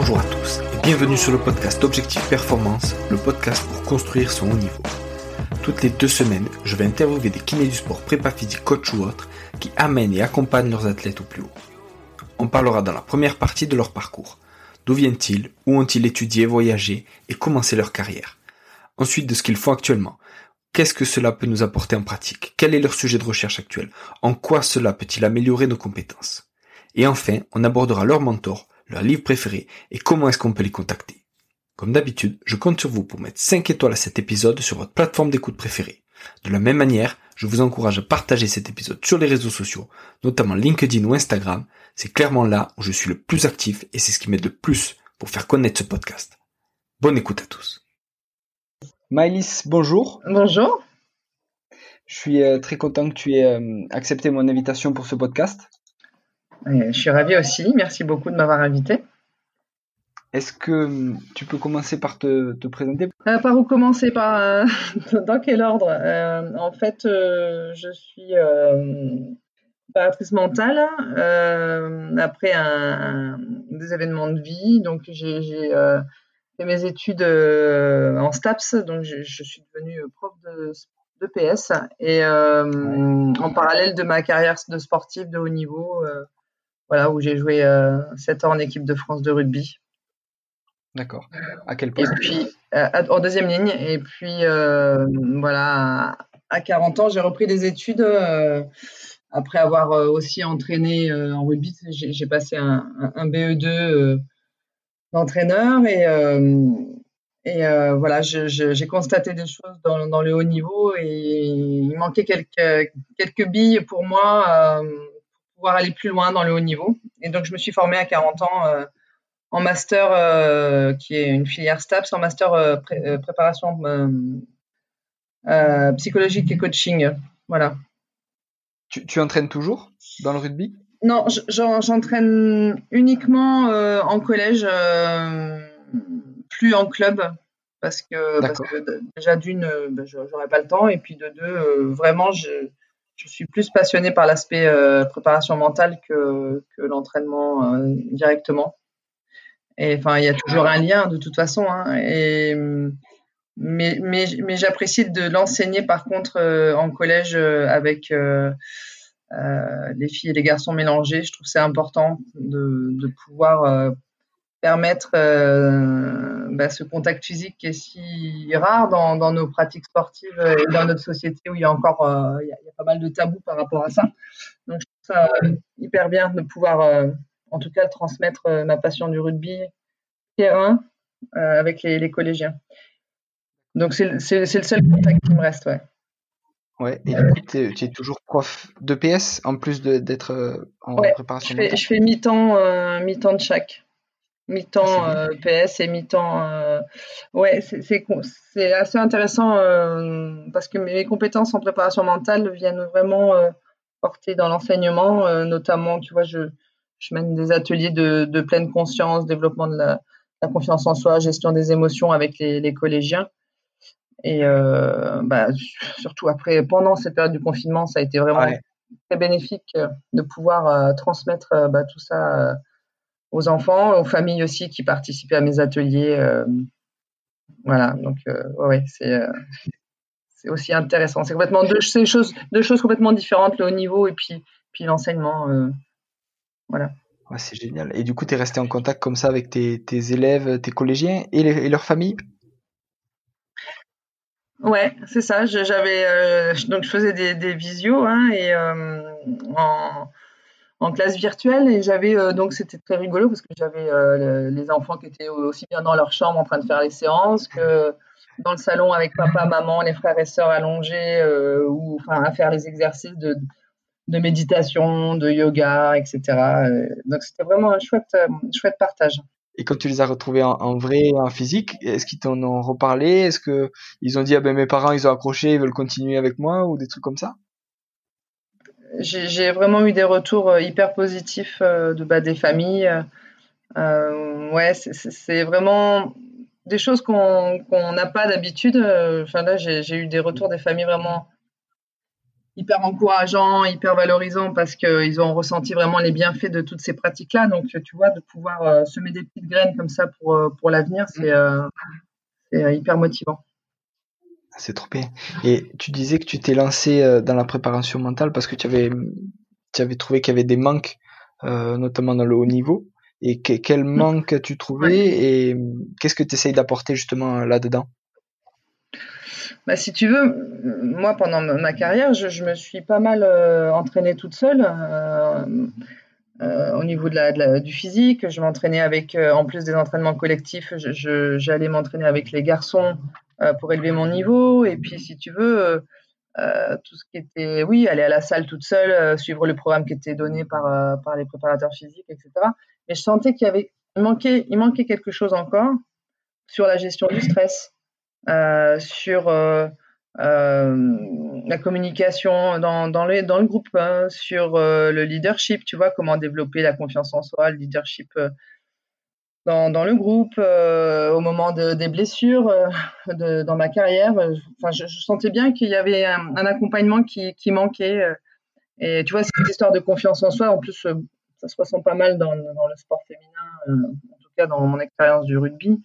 Bonjour à tous et bienvenue sur le podcast Objectif Performance, le podcast pour construire son haut niveau. Toutes les 2 semaines, je vais interviewer des kinés du sport, prépa physique, coach ou autres, qui amènent et accompagnent leurs athlètes au plus haut. On parlera dans la première partie de leur parcours. D'où viennent-ils, où ont-ils étudié, voyagé et commencé leur carrière. Ensuite de ce qu'ils font actuellement. Qu'est-ce que cela peut nous apporter en pratique? Quel est leur sujet de recherche actuel? En quoi cela peut-il améliorer nos compétences? Et enfin, on abordera leur mentor, leur livre préféré et comment est-ce qu'on peut les contacter. Comme d'habitude, je compte sur vous pour mettre 5 étoiles à cet épisode sur votre plateforme d'écoute préférée. De la même manière, je vous encourage à partager cet épisode sur les réseaux sociaux, notamment LinkedIn ou Instagram. C'est clairement là où je suis le plus actif et c'est ce qui m'aide le plus pour faire connaître ce podcast. Bonne écoute à tous. Maëlys, bonjour. Bonjour. Je suis très content que tu aies accepté mon invitation pour ce podcast. Je suis ravie aussi. Merci beaucoup de m'avoir invité. Est-ce que tu peux commencer par te présenter? Par où commencer? Dans quel ordre? En fait, je suis préparatrice mentale après des événements de vie. Donc, j'ai fait mes études en STAPS. Donc, je suis devenue prof de PS et en parallèle de ma carrière de sportive de haut niveau, voilà, où j'ai joué 7 ans en équipe de France de rugby. D'accord. À quel Et poste? puis, en deuxième ligne. Et puis, voilà, à 40 ans, j'ai repris des études après avoir aussi entraîné en rugby. J'ai passé un BE2 d'entraîneur et voilà, j'ai constaté des choses dans le haut niveau et il manquait quelques billes pour moi pour pouvoir aller plus loin dans le haut niveau. Et donc, je me suis formée à 40 ans en master qui est une filière STAPS, en master préparation psychologique et coaching. Voilà. Tu entraînes toujours dans le rugby? Non, j'entraîne uniquement en collège, plus en club, parce que déjà d'une, j'aurais pas le temps, et puis de deux, vraiment, je suis plus passionnée par l'aspect préparation mentale que l'entraînement directement. Et enfin, il y a toujours un lien de toute façon, hein, mais j'apprécie de l'enseigner par contre en collège avec les filles et les garçons mélangés. Je trouve que c'est important de pouvoir permettre ce contact physique qui est si rare dans nos pratiques sportives et dans notre société où il y a encore il y a pas mal de tabous par rapport à ça. Donc je trouve ça hyper bien de pouvoir en tout cas transmettre ma passion du rugby terrain avec les collégiens. Donc c'est le seul contact qui me reste, ouais. Ouais, et du coup, tu es toujours prof de PS en plus d'être en préparation mentale? Je fais mi-temps de chaque. Mi-temps PS et mi-temps. Ouais, c'est assez intéressant parce que mes compétences en préparation mentale viennent vraiment porter dans l'enseignement, notamment, tu vois, je mène des ateliers de pleine conscience, développement de la confiance en soi, gestion des émotions avec les collégiens. Et surtout après, pendant cette période du confinement, ça a été vraiment très bénéfique de pouvoir transmettre tout ça aux enfants, aux familles aussi qui participaient à mes ateliers. Voilà, donc ouais, c'est aussi intéressant. C'est complètement deux choses complètement différentes, le haut niveau et puis l'enseignement. Voilà. Ouais, c'est génial. Et du coup, tu es resté en contact comme ça avec tes élèves, tes collégiens et leurs familles? Ouais, c'est ça. Donc je faisais des visios hein, et en classe virtuelle et j'avais donc c'était très rigolo parce que j'avais les enfants qui étaient aussi bien dans leur chambre en train de faire les séances que dans le salon avec papa, maman, les frères et sœurs allongés ou enfin à faire les exercices de méditation, de yoga, etc. Donc c'était vraiment un chouette partage. Et quand tu les as retrouvés en vrai, en physique, est-ce qu'ils t'en ont reparlé? Est-ce que ils ont dit, ah ben mes parents, ils ont accroché, ils veulent continuer avec moi ou des trucs comme ça? J'ai vraiment eu des retours hyper positifs des familles. Ouais, c'est vraiment des choses qu'on n'a pas d'habitude. Enfin là, j'ai eu des retours des familles vraiment hyper encourageant, hyper valorisant parce qu'ils ont ressenti vraiment les bienfaits de toutes ces pratiques-là. Donc, tu vois, de pouvoir semer des petites graines comme ça pour l'avenir, c'est hyper motivant. C'est trop bien. Et tu disais que tu t'es lancé dans la préparation mentale parce que tu avais trouvé qu'il y avait des manques, notamment dans le haut niveau. Et quel manque as-tu trouvé et qu'est-ce que tu essayes d'apporter justement là-dedans? Bah, si tu veux, moi, pendant ma carrière, je me suis pas mal entraînée toute seule au niveau du physique. Je m'entraînais avec, en plus des entraînements collectifs, j'allais m'entraîner avec les garçons pour élever mon niveau. Et puis, si tu veux, tout ce qui était, oui, aller à la salle toute seule, suivre le programme qui était donné par les préparateurs physiques, etc. Mais je sentais il manquait quelque chose encore sur la gestion du stress, sur la communication dans le groupe, hein, sur le leadership, tu vois, comment développer la confiance en soi, le leadership dans le groupe, au moment des blessures dans ma carrière. Enfin, je sentais bien qu'il y avait un accompagnement qui manquait. Et tu vois, cette histoire de confiance en soi, en plus, ça se ressent pas mal dans le sport féminin, en tout cas dans mon expérience du rugby.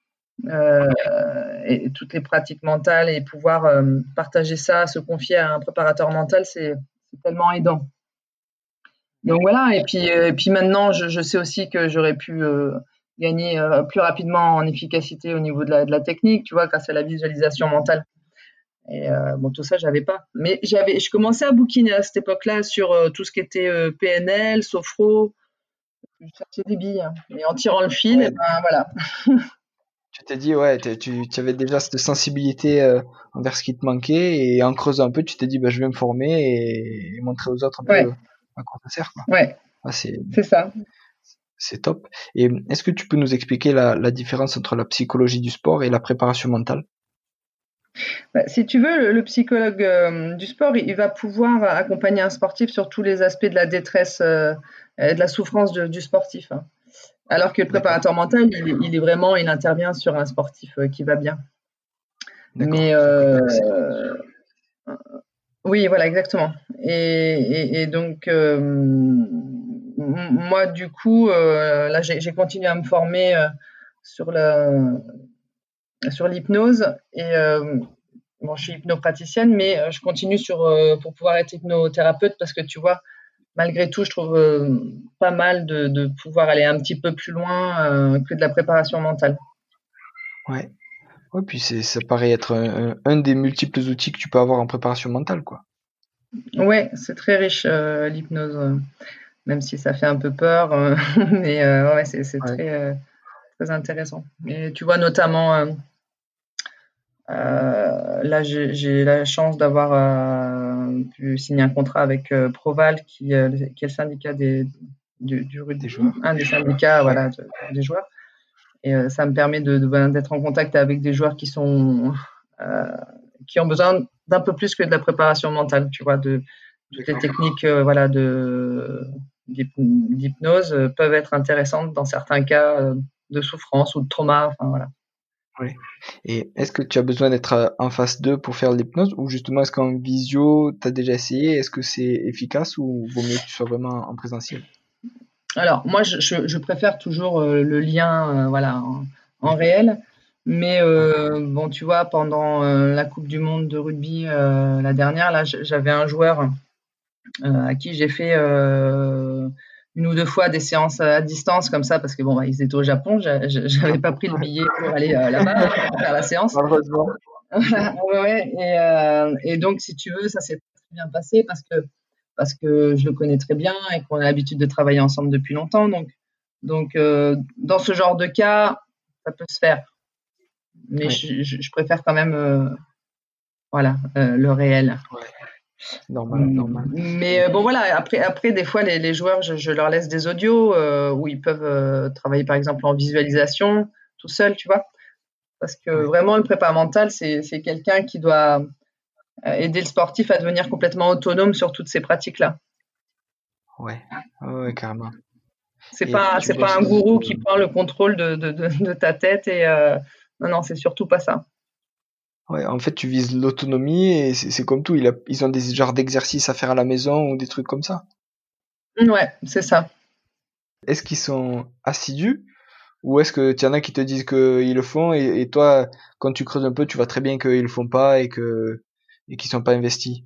Et toutes les pratiques mentales et pouvoir partager ça, se confier à un préparateur mental, c'est tellement aidant. Donc voilà, et puis maintenant, je sais aussi que j'aurais pu gagner plus rapidement en efficacité au niveau de la technique, tu vois, grâce à la visualisation mentale. Et bon, tout ça, j'avais pas. Mais je commençais à bouquiner à cette époque-là sur tout ce qui était PNL, Sophro. Je cherchais des billes, hein. Et en tirant le fil, Ouais, et ben voilà. tu t'es dit, ouais, tu avais déjà cette sensibilité envers ce qui te manquait et en creusant un peu, tu t'es dit, bah, je vais me former et montrer aux autres un peu Ouais, à quoi ça sert, quoi. ouais, Ah, c'est ça. c'est top. Et est-ce que tu peux nous expliquer la différence entre la psychologie du sport et la préparation mentale? Bah, si tu veux, le psychologue du sport, il va pouvoir accompagner un sportif sur tous les aspects de la détresse et de la souffrance du sportif, hein. Alors que le D'accord, préparateur mental, il intervient sur un sportif qui va bien. d'accord. Mais C'est un côté axé. oui, voilà, exactement. Et donc, moi, du coup, là, j'ai continué à me former sur sur l'hypnose. Et bon, je suis hypnopraticienne, mais je continue pour pouvoir être hypnothérapeute parce que tu vois, malgré tout, je trouve pas mal de pouvoir aller un petit peu plus loin que de la préparation mentale. Ouais. Ouais, puis ça paraît être un des multiples outils que tu peux avoir en préparation mentale, quoi. Ouais, c'est très riche l'hypnose, même si ça fait un peu peur, mais ouais, c'est Ouais. très intéressant. Et tu vois notamment, là, j'ai la chance d'avoir pu signer un contrat avec Proval, qui est le syndicat du Des rugby, joueurs. un des syndicats, Ouais. voilà, des joueurs. Et ça me permet d'être en contact avec des joueurs euh, qui ont besoin d'un peu plus que de la préparation mentale, tu vois, de toutes les D'accord. techniques, voilà, d'hypnose peuvent être intéressantes dans certains cas de souffrance ou de trauma, enfin voilà. Ouais. Et est-ce que tu as besoin d'être en face d'eux pour faire l'hypnose ou justement est-ce qu'en visio, tu as déjà essayé? Est-ce que c'est efficace ou vaut mieux que tu sois vraiment en présentiel? Alors, moi, je préfère toujours le lien, voilà, en réel. Mais Ouais. bon, tu vois, pendant la Coupe du Monde de rugby, la dernière, là, j'avais un joueur à qui j'ai fait une ou deux fois des séances à distance comme ça, parce que bon, bah, ils étaient au Japon, j'avais pas pris le billet pour aller là-bas pour faire la séance. Malheureusement. Ouais, ouais. Et donc, si tu veux, ça s'est très bien passé parce que je le connais très bien et qu'on a l'habitude de travailler ensemble depuis longtemps. Donc dans ce genre de cas, ça peut se faire. Mais Oui, je préfère quand même voilà, le réel. ouais, normal, normal. Mais Et bon, voilà, après des fois, les joueurs, je leur laisse des audios où ils peuvent travailler, par exemple, en visualisation, tout seul, tu vois. Parce que ouais, vraiment, le prépa mental, c'est quelqu'un qui doit aider le sportif à devenir complètement autonome sur toutes ces pratiques-là. ouais, ouais, ouais, carrément. Et C'est pas un j'imagine gourou que qui prend le contrôle de ta tête et non, non, c'est surtout pas ça. Ouais, en fait, tu vises l'autonomie et c'est comme tout. Ils ont des genres d'exercices à faire à la maison ou des trucs comme ça. Ouais, c'est ça. Est-ce qu'ils sont assidus ou est-ce que tu y en as qui te disent qu'ils le font et toi, quand tu creuses un peu, tu vois très bien qu'ils le font pas et qu'ils sont pas investis.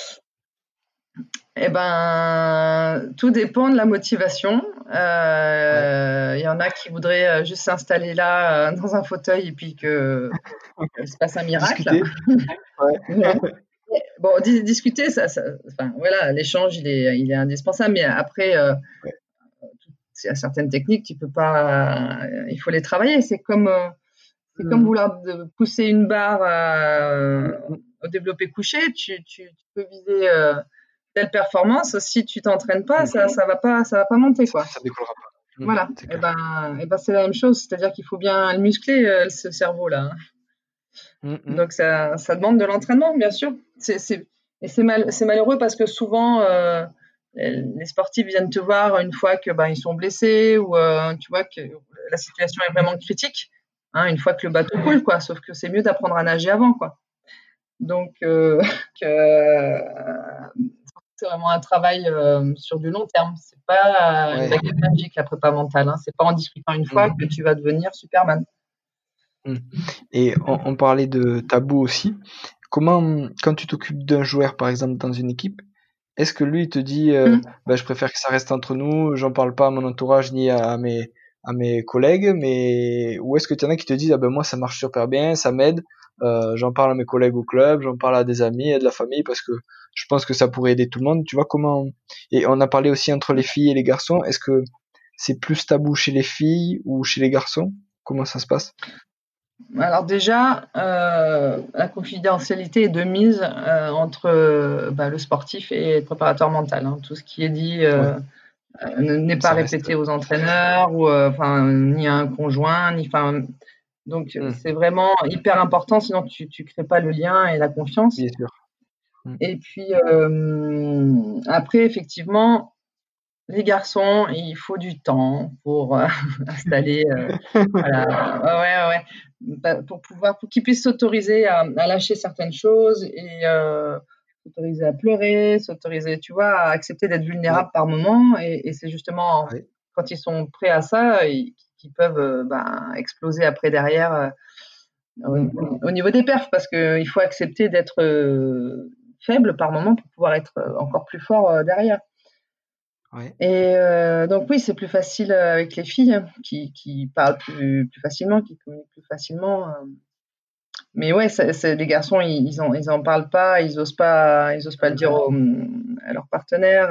Eh ben, tout dépend de la motivation. Ouais. Il y en a qui voudraient juste s'installer là dans un fauteuil et puis que il se passe un miracle. Discuter. Ouais. Ouais. Bon, discuter, enfin, voilà, l'échange, il est indispensable. Mais après, Ouais. il y a certaines techniques, tu peux pas, il faut les travailler. C'est comme Mhm. vouloir pousser une barre Mhm. au développé couché. Tu peux viser telle performance. Si tu t'entraînes pas, Mhm. ça va pas monter, quoi. Ça décollera pas. Voilà. C'est Et clair. ben, c'est la même chose. C'est-à-dire qu'il faut bien le muscler, ce cerveau-là, hein. Mhm. Donc ça demande de l'entraînement, bien sûr. Et c'est malheureux parce que souvent les sportifs viennent te voir une fois que ben ils sont blessés ou tu vois que la situation est vraiment critique, hein, une fois que le bateau coule, quoi. Sauf que c'est mieux d'apprendre à nager avant, quoi. Donc que, c'est vraiment un travail sur du long terme. C'est pas une Ouais. baguette magique, la prépa mentale, hein. C'est pas en discutant une fois Mhm. que tu vas devenir Superman. Mhm. Et on parlait de tabou aussi. Comment, quand tu t'occupes d'un joueur, par exemple, dans une équipe, est-ce que lui il te dit, bah, je préfère que ça reste entre nous, j'en parle pas à mon entourage ni à mes collègues, mais ou est-ce que tu en as qui te disent, ah ben moi ça marche super bien, ça m'aide, j'en parle à mes collègues au club, j'en parle à des amis, à de la famille parce que je pense que ça pourrait aider tout le monde. Tu vois comment? Et on a parlé aussi entre les filles et les garçons. Est-ce que c'est plus tabou chez les filles ou chez les garçons? Comment ça se passe? Alors déjà, la confidentialité est de mise entre bah, le sportif et le préparateur mental, hein. Tout ce qui est dit Ouais, n'est pas ça reste. répété aux entraîneurs ou enfin ni à un conjoint, ni enfin. Donc Hmm, c'est vraiment hyper important, sinon tu crées pas le lien et la confiance. bien sûr. Hmm. Et puis après effectivement, les garçons, il faut du temps pour installer, voilà, ouais, ouais, bah, pour qu'ils puissent s'autoriser à lâcher certaines choses et s'autoriser à pleurer, s'autoriser, tu vois, à accepter d'être Ouais, vulnérables par moment. Et c'est justement ouais. quand ils sont prêts à ça, qu'ils peuvent ben, exploser après derrière Hmm, au niveau des perfs, parce qu'il faut accepter d'être faible par moment pour pouvoir être encore plus fort derrière. ouais. Et donc oui, c'est plus facile avec les filles, hein, qui parlent plus facilement, qui communiquent plus facilement. Mais ouais, les garçons, ils en parlent pas, ils osent pas le dire à leur partenaire.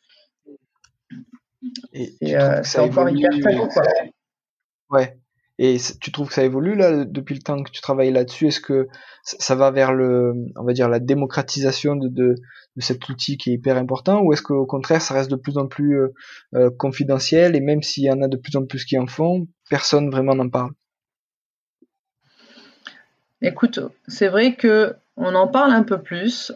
Et tu trouves que C'est ça encore hyper évolue, tabou, quoi. ouais. Et tu trouves que ça évolue là depuis le temps que tu travailles là-dessus? Est-ce que ça va vers on va dire la démocratisation de cet outil qui est hyper important, ou est-ce qu'au contraire ça reste de plus en plus confidentiel et même s'il y en a de plus en plus qui en font, personne vraiment n'en parle? Écoute, c'est vrai que on en parle un peu plus.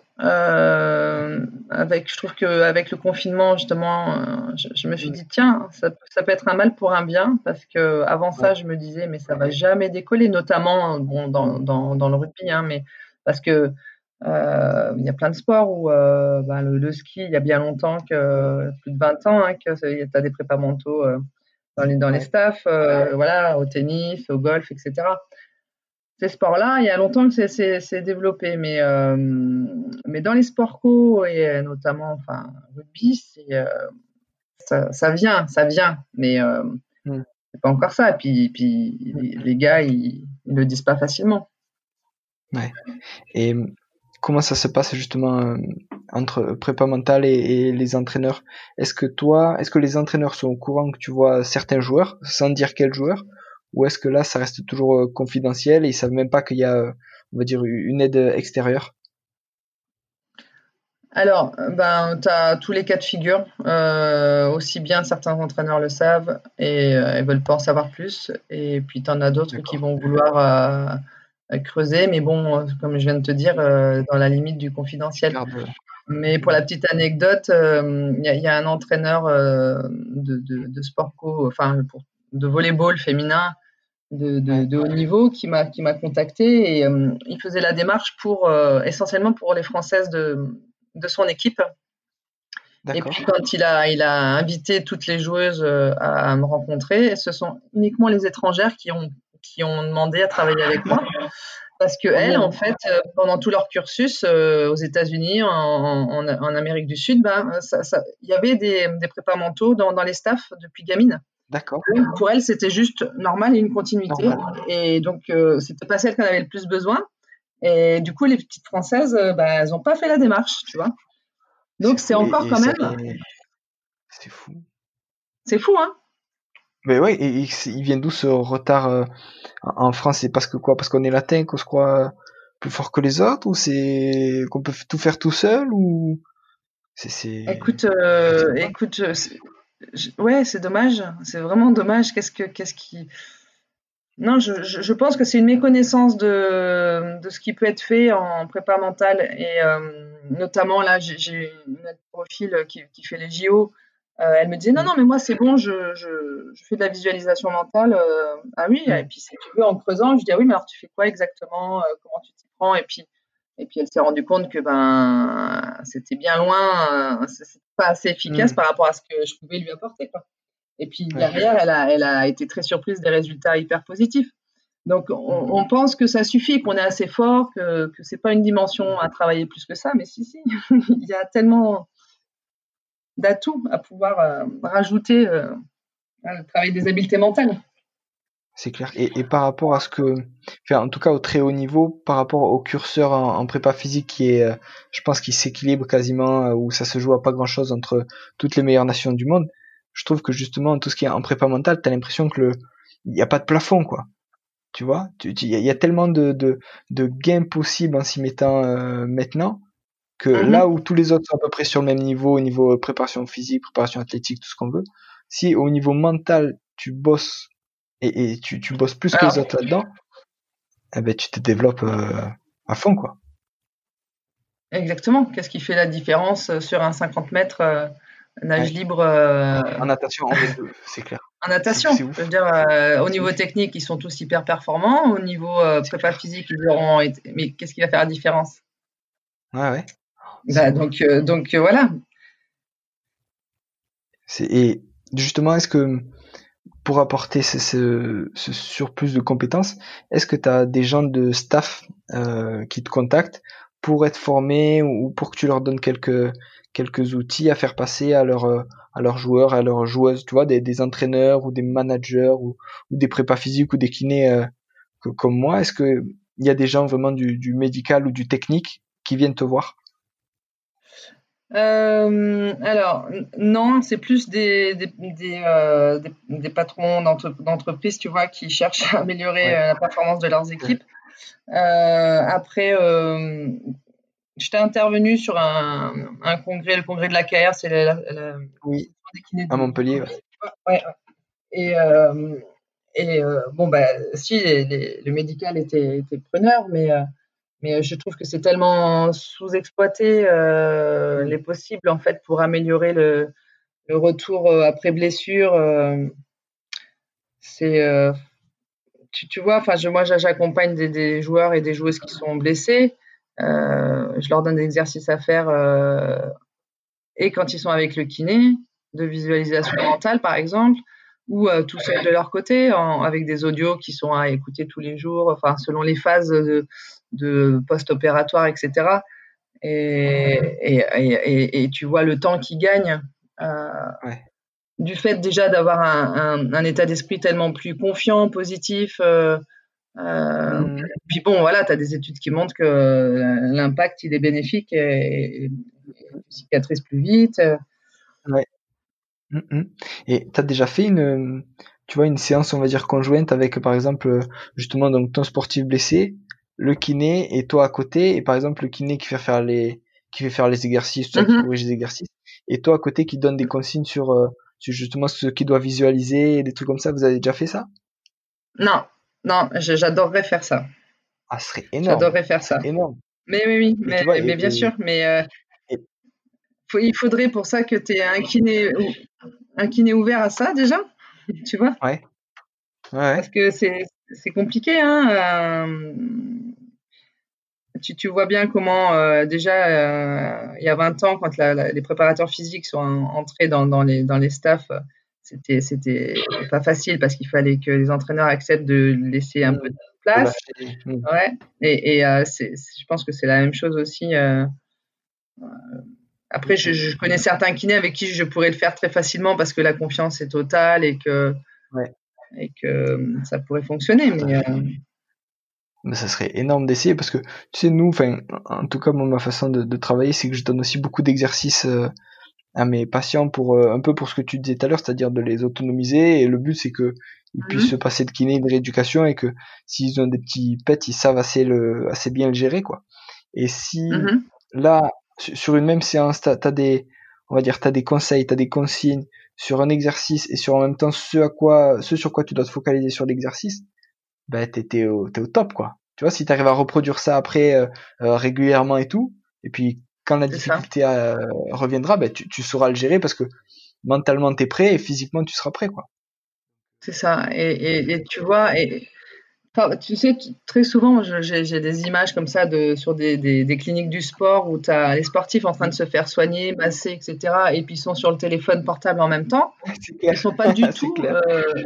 Je trouve qu'avec le confinement, justement, je me suis Mm. dit, tiens, ça peut être un mal pour un bien, parce que avant ça, Ouais. je me disais, mais ça va jamais décoller, notamment bon, dans le rugby, hein, mais parce que il y a plein de sports où ben, le ski, il y a bien longtemps, plus de 20 ans, hein, que tu as des prépas mentaux dans les Ouais. staffs, voilà, au tennis, au golf, etc. Ces sports-là, il y a longtemps que c'est développé, mais dans les sports co et notamment, enfin, rugby, ça vient, mais Mm. c'est pas encore ça. Et puis Mm. les gars, ils le disent pas facilement. Ouais. Et comment ça se passe justement entre prépa mentale et les entraîneurs? Est-ce que les entraîneurs sont au courant que tu vois certains joueurs, sans dire quels joueurs, ou est-ce que là ça reste toujours confidentiel et ils savent même pas qu'il y a, on va dire, une aide extérieure? Alors, ben, tu as tous les cas de figure. Aussi bien certains entraîneurs le savent et ils veulent pas en savoir plus. Et puis, tu en as d'autres qui D'accord. vont vouloir creuser, mais bon, comme je viens de te dire, dans la limite du Tu confidentiel. gardes. Mais pour la Hmm. petite anecdote, il y a un entraîneur de sport co, enfin, de volleyball féminin de haut niveau qui m'a contacté et il faisait la démarche pour essentiellement pour les Françaises de son équipe. Et D'accord. puis quand il a invité toutes les joueuses à me rencontrer, ce sont uniquement les étrangères qui ont demandé à travailler avec moi. Parce que Ah elles, en bon? fait, pendant tout leur cursus aux États-Unis, en Amérique du Sud, il y avait des prépas mentaux dans les staffs depuis gamine. D'accord. Donc, pour elles, c'était juste normal et une continuité. Normal. Et donc, c'était pas celle qu'on avait le plus besoin. Et du coup, les petites Françaises, elles n'ont pas fait la démarche, tu vois. C'est Donc, c'est fou. encore quand même, C'est fou. c'est fou, hein. Mais ouais, et il vient d'où ce retard en France? C'est parce que quoi? Parce qu'on est latin, qu'on se croit plus fort que les autres, ou c'est qu'on peut tout faire tout seul, ou Écoute, je sais pas. ouais, c'est dommage. C'est vraiment dommage. Qu'est-ce qui, non, je pense que c'est une méconnaissance de ce qui peut être fait en prépa mentale et notamment là, j'ai une aide profil qui fait les JO. Elle me disait non, Mm. non, mais moi c'est bon, je fais de la visualisation mentale. Ah oui, et Mm. puis si tu veux en creusant, je dis ah oui, mais alors tu fais quoi exactement, comment tu t'y prends? Et puis elle s'est rendue compte que c'était bien loin, c'est pas assez efficace Mm. par rapport à ce que je pouvais lui apporter, quoi. Et puis Ouais. derrière, elle a été très surprise des résultats hyper positifs. Donc Mm. on pense que ça suffit, qu'on est assez fort, que c'est pas une dimension à travailler plus que ça, mais si, si, il y a tellement d'atouts à pouvoir rajouter à travailler des habiletés mentales. C'est clair. Et par rapport à ce que, enfin, en tout cas au très haut niveau, par rapport au curseur en prépa physique qui est, je pense qu'il s'équilibre quasiment, où ça se joue à pas grand chose entre toutes les meilleures nations du monde. Je trouve que justement, tout ce qui est en prépa mentale, t'as l'impression que il y a pas de plafond, quoi. Tu vois? Il y a tellement de gains possibles en s'y mettant, maintenant, que là Mhm. où tous les autres sont à peu près sur le même niveau, au niveau préparation physique, préparation athlétique, tout ce qu'on veut, si au niveau mental, tu bosses et tu bosses plus que les Alors, autres là-dedans, eh ben, tu te développes à fond, quoi. exactement. Qu'est-ce qui fait la différence sur un 50 mètres nage Ouais. libre En natation, c'est clair. en C'est natation? c'est Je veux ouf. dire, au C'est niveau ouf. technique, ils sont tous hyper performants. Au niveau C'est prépa clair. physique, ils auront été. Mais qu'est-ce qui va faire la différence? Ouais, ouais. C'est ouf. Voilà. Et justement, est-ce que pour apporter ce surplus de compétences, est-ce que tu as des gens de staff qui te contactent pour être formés ou pour que tu leur donnes quelques outils à faire passer à leurs joueurs, à leurs joueuses, tu vois, des entraîneurs ou des managers ou des prépas physiques ou des kinés comme moi? Est-ce que il y a des gens vraiment du médical ou du technique qui viennent te voir? Alors, non, c'est plus des patrons d'entreprises, tu vois, qui cherchent à améliorer Ouais, la performance de leurs équipes. Après, j'étais intervenue sur un congrès, le congrès de la l'AKR, c'est oui, des kinés à de Montpellier, ouais. France. Ouais, ouais. Et, bon, si, le médical était preneur, mais je trouve que c'est tellement sous-exploité Mm. les possibles en fait pour améliorer le retour après blessure. C'est tu vois, enfin moi j'accompagne des joueurs et des joueuses qui sont blessés. Je leur donne des exercices à faire et quand ils sont avec le kiné, de visualisation mentale par exemple, ou tout seul de leur côté, avec des audios qui sont à écouter tous les jours, enfin selon les phases de post-opératoire, etc. Et tu vois le temps qu'ils gagnent euh, Ouais. du fait déjà d'avoir un état d'esprit tellement plus confiant, positif. Mm. Puis bon, voilà, tu as des études qui montrent que l'impact, il est bénéfique et tu cicatrises plus vite. Ouais. Mm, mm. Et t'as déjà fait tu vois, une séance, on va dire, conjointe avec, par exemple, justement, donc ton sportif blessé, le kiné et toi à côté, et par exemple, le kiné qui fait faire les exercices, tout ça, qui Mhm. corrige les exercices, et toi à côté qui donne des consignes sur justement ce qu'il doit visualiser, et des trucs comme ça. Vous avez déjà fait ça? Non, non, j'adorerais faire ça. Ah, ce serait énorme. J'adorerais faire C'est ça. énorme. Mais oui, oui, Et tu vois, mais bien sûr, mais et- il faudrait pour ça que tu aies un kiné ouvert à ça déjà, tu vois. ouais. Ouais. Parce que c'est compliqué, hein. Tu vois bien comment, déjà, il y a 20 ans, quand les préparateurs physiques sont entrés dans les staffs, c'était pas facile parce qu'il fallait que les entraîneurs acceptent de laisser un peu Mmh. de De place. lâcher. Ouais. Je pense que c'est la même chose aussi. Après, Mmh. je connais certains kinés avec qui je pourrais le faire très facilement parce que la confiance est totale Ouais. et que ça pourrait fonctionner. Tout à Mais fait. Mais ça serait énorme d'essayer parce que, tu sais, nous, enfin, en tout cas, moi, ma façon de travailler, c'est que je donne aussi beaucoup d'exercices à mes patients pour un peu pour ce que tu disais tout à l'heure, c'est-à-dire de les autonomiser. Et le but, c'est que ils puissent se Mhm. passer de kiné et de rééducation et que s'ils ont des petits pets, ils savent assez bien le gérer, quoi. Et si Mhm. là, sur une même séance, t'as des, on va dire, t'as des conseils, t'as des consignes sur un exercice et sur en même temps ce sur quoi tu dois te focaliser sur l'exercice, ben t'es au top, quoi. Tu vois, si t'arrives à reproduire ça après régulièrement et tout, et puis quand la C'est ça. difficulté reviendra, ben tu sauras le gérer parce que mentalement t'es prêt et physiquement tu seras prêt, quoi. C'est ça. Et tu vois, enfin, tu sais, très souvent, j'ai des images comme ça sur des cliniques du sport où tu as les sportifs en train de Mm. se faire soigner, masser, etc. Et puis ils sont sur le téléphone portable en même temps. C'est Ils clair, sont pas du c'est tout, clair.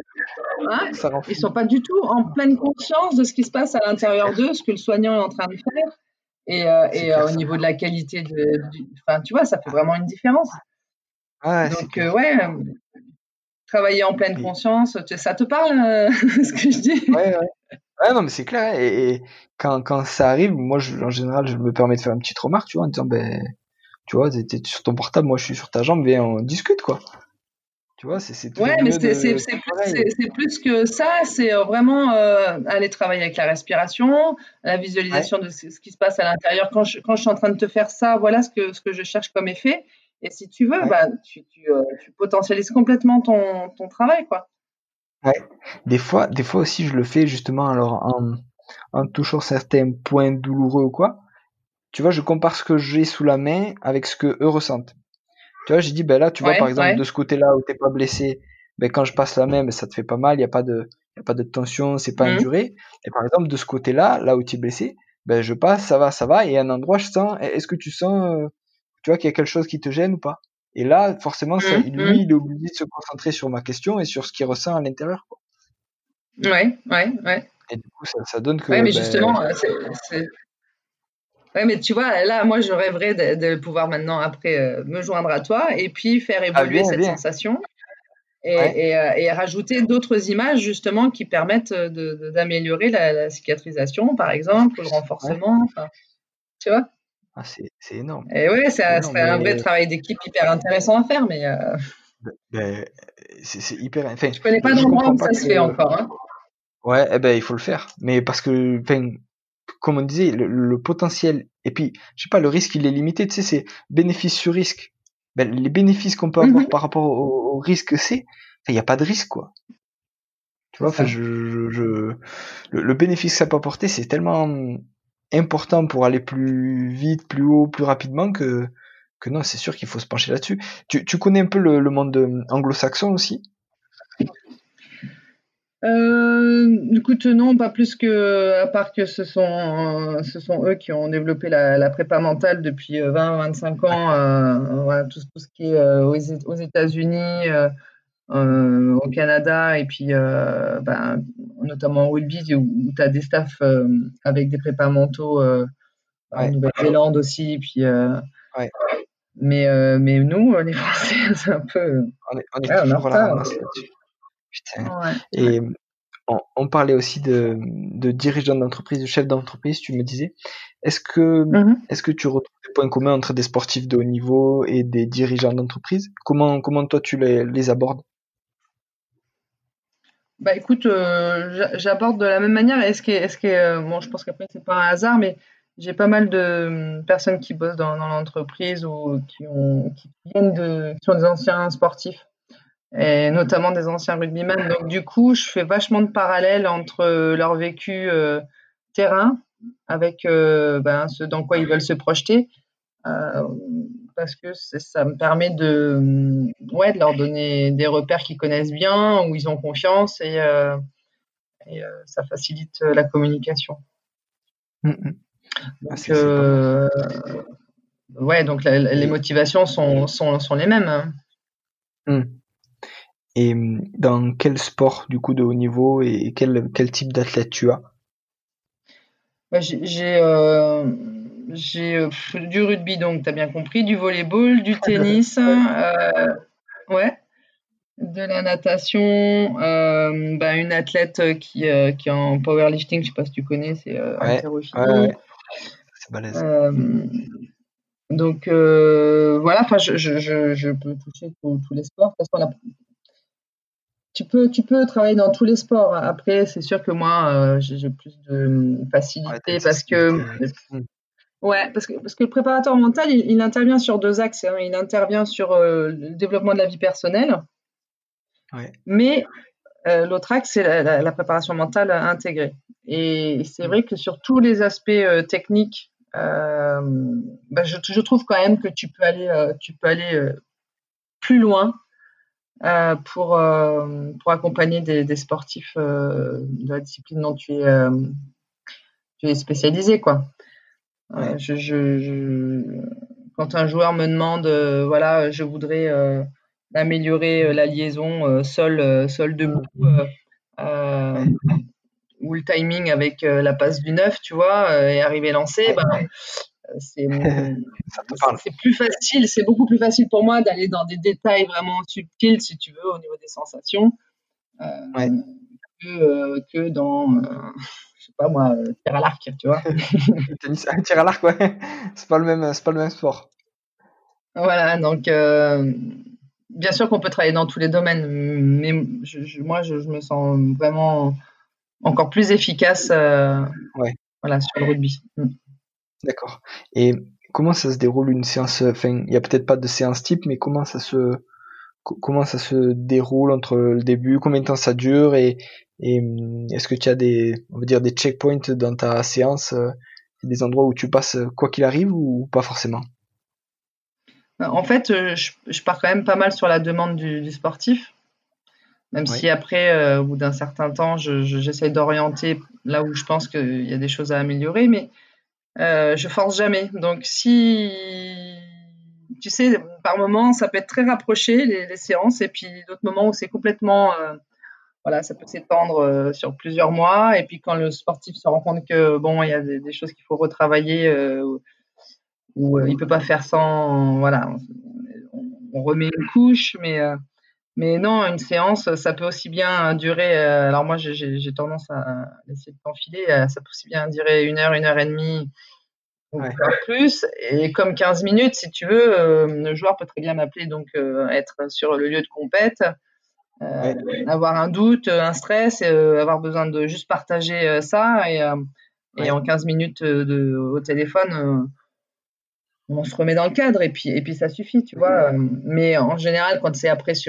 hein, Ça rend ils fou. sont pas du tout en pleine conscience de ce qui se passe à C'est l'intérieur clair, d'eux, ce que le soignant est en train de faire. c'est clair, Au ça niveau rend de la qualité enfin, tu vois, ça fait vraiment une différence. fou. Ouais, c'est Donc, clair. ouais, travailler en pleine Et conscience, ça te parle, ce que je dis? ouais, ouais. Ouais, non, mais c'est clair. Et quand ça arrive, moi, en général, je me permets de faire une petite remarque, tu vois, en disant, ben, tu vois, t'es sur ton portable, moi, je suis sur ta jambe, viens, on discute, quoi. Tu vois, c'est Ouais, toujours mais mieux de faire pareil. c'est plus que ça, c'est vraiment aller travailler avec la respiration, la Ouais, visualisation de ce qui se passe à l'intérieur. Quand je suis en train de te faire ça, voilà ce que je cherche comme effet. Et si tu veux, ouais, bah, tu potentialises complètement ton travail, quoi. ouais. Des fois aussi, je le fais justement, alors, en touchant certains points douloureux ou quoi. Tu vois, je compare ce que j'ai sous la main avec ce que eux ressentent. Tu vois, j'ai dit, ben là, tu vois, par Ouais, exemple, ouais. de ce côté-là où t'es pas blessé, ben quand je passe la main, ben ça te fait pas mal, y a pas de tension, c'est pas Mhm, induré. Et par exemple, de ce côté-là, là où tu es blessé, ben je passe, ça va, et à un endroit, je sens, est-ce que tu sens, tu vois, qu'il y a quelque chose qui te gêne ou pas? Et là, forcément, ça, mhm, lui, mhm. il est obligé de se concentrer sur ma question et sur ce qu'il ressent à l'intérieur, quoi. Ouais, ouais, ouais. Et du coup, ça donne Ouais, que, mais ben, justement, ouais, mais tu vois, là, moi, je rêverais de pouvoir maintenant, après, me joindre à toi et puis faire ah évoluer bien, cette bien, sensation. ouais, Et rajouter d'autres images justement qui permettent d'améliorer la cicatrisation, par exemple, ou le ouais. renforcement, enfin, tu vois? Ah, c'est énorme, Et ouais, c'est ça énorme, serait un mais vrai travail d'équipe hyper intéressant à faire, mais ben, c'est hyper. Enfin, je connais pas je d'endroit comprends où pas ça que. se fait encore, hein. Ouais, eh ben, il faut le faire. Mais parce que, enfin, comme on disait, le potentiel, et puis, je sais pas, le risque, il est limité, tu sais, c'est bénéfice sur risque. Ben, les bénéfices qu'on peut avoir Mmh. par rapport au risque que c'est, il n'y a pas de risque, quoi. Tu C'est vois, enfin, ça. le bénéfice que ça peut apporter, c'est tellement important pour aller plus vite, plus haut, plus rapidement que non, c'est sûr qu'il faut se pencher là-dessus. Tu connais un peu le monde anglo-saxon aussi? Écoute, non, pas plus que à part que ce sont eux qui ont développé la prépa mentale depuis, 20-25 ans, voilà, tout ce qui est, aux États-Unis, au Canada et puis ben, notamment au rugby où tu as des staffs avec des prépas mentaux en Ouais, Nouvelle-Zélande aussi. Puis, ouais. mais nous, les Français, c'est un peu. On est Ouais, on est en toujours à la retard. ramasse là-dessus. Putain. Ouais, ouais. Et on parlait aussi de dirigeants d'entreprise, de chefs d'entreprise, tu me disais. Est-ce que, Mhm. est-ce que tu retrouves des points communs entre des sportifs de haut niveau et des dirigeants d'entreprise? Comment toi tu les abordes? Bah écoute, j'aborde de la même manière. Bon, je pense qu'après, c'est pas un hasard, mais j'ai pas mal de personnes qui bossent dans l'entreprise ou qui sont des anciens sportifs. Et notamment des anciens rugbyman. Donc du coup, je fais vachement de parallèles entre leur vécu terrain avec ben, ce dans quoi ils veulent se projeter, euh, parce que ça me permet ouais, de leur donner des repères qu'ils connaissent bien, où ils ont confiance et ça facilite la communication. Donc, c'est pas mal. Ouais, donc les motivations sont les mêmes. Hein. Et dans quel sport du coup de haut niveau et quel type d'athlète tu as? J'ai du rugby, donc tu as bien compris, du volleyball, du tennis, ouais, de la natation, une athlète qui est en powerlifting, je sais pas si tu connais, c'est Ouais, haltérophilie. c'est balèze. Donc voilà, enfin je peux toucher tous les sports parce qu'on a tu peux travailler dans tous les sports. Après, c'est sûr que moi, j'ai plus de facilité parce que le préparateur mental, il intervient sur 2 axes, hein. Il intervient sur, le développement de la vie personnelle, Ouais. mais l'autre axe, c'est la préparation mentale intégrée. Et c'est vrai que sur tous les aspects techniques, je trouve quand même que tu peux aller plus loin pour accompagner des sportifs de la discipline dont tu es spécialisé, quoi. Ouais. Quand un joueur me demande, voilà, je voudrais améliorer la liaison sol debout, ou le timing avec la passe du 9, tu vois, et arriver lancé, c'est Ça te parle. c'est plus facile, c'est beaucoup plus facile pour moi d'aller dans des détails vraiment subtils, si tu veux, au niveau des sensations, Ouais. que dans, je sais pas moi, tir à l'arc, tu vois. Le tennis, tir à l'arc, ouais. C'est pas le même sport. Voilà, donc bien sûr qu'on peut travailler dans tous les domaines, mais moi, je me sens vraiment encore plus efficace Ouais. voilà, sur le rugby. D'accord. Et comment ça se déroule une séance? Enfin, il y a peut-être pas de séance type, mais comment ça se déroule entre le début, combien de temps ça dure et est-ce que tu as on va dire des checkpoints dans ta séance, des endroits où tu passes quoi qu'il arrive ou pas forcément? En fait, je pars quand même pas mal sur la demande du sportif, même Ouais. si après, au bout d'un certain temps, j'essaye d'orienter là où je pense qu'il y a des choses à améliorer, mais je force jamais. Donc si tu sais, par moments, ça peut être très rapproché les séances, et puis d'autres moments où c'est complètement voilà, ça peut s'étendre sur plusieurs mois. Et puis quand le sportif se rend compte que bon, il y a des choses qu'il faut retravailler, ou il peut pas faire sans, voilà, on remet une couche, mais non, une séance, ça peut aussi bien durer. Alors moi, j'ai tendance à laisser le temps filer. Ça peut aussi bien durer 1 heure et demie, ou Ouais. voire plus. Et comme 15 minutes, si tu veux, le joueur peut très bien m'appeler, donc être sur le lieu de compète, Ouais. avoir un doute, un stress, avoir besoin de juste partager ça, et Ouais. en 15 minutes au téléphone, on se remet dans le cadre, et puis ça suffit, tu vois. Mais en général, quand c'est après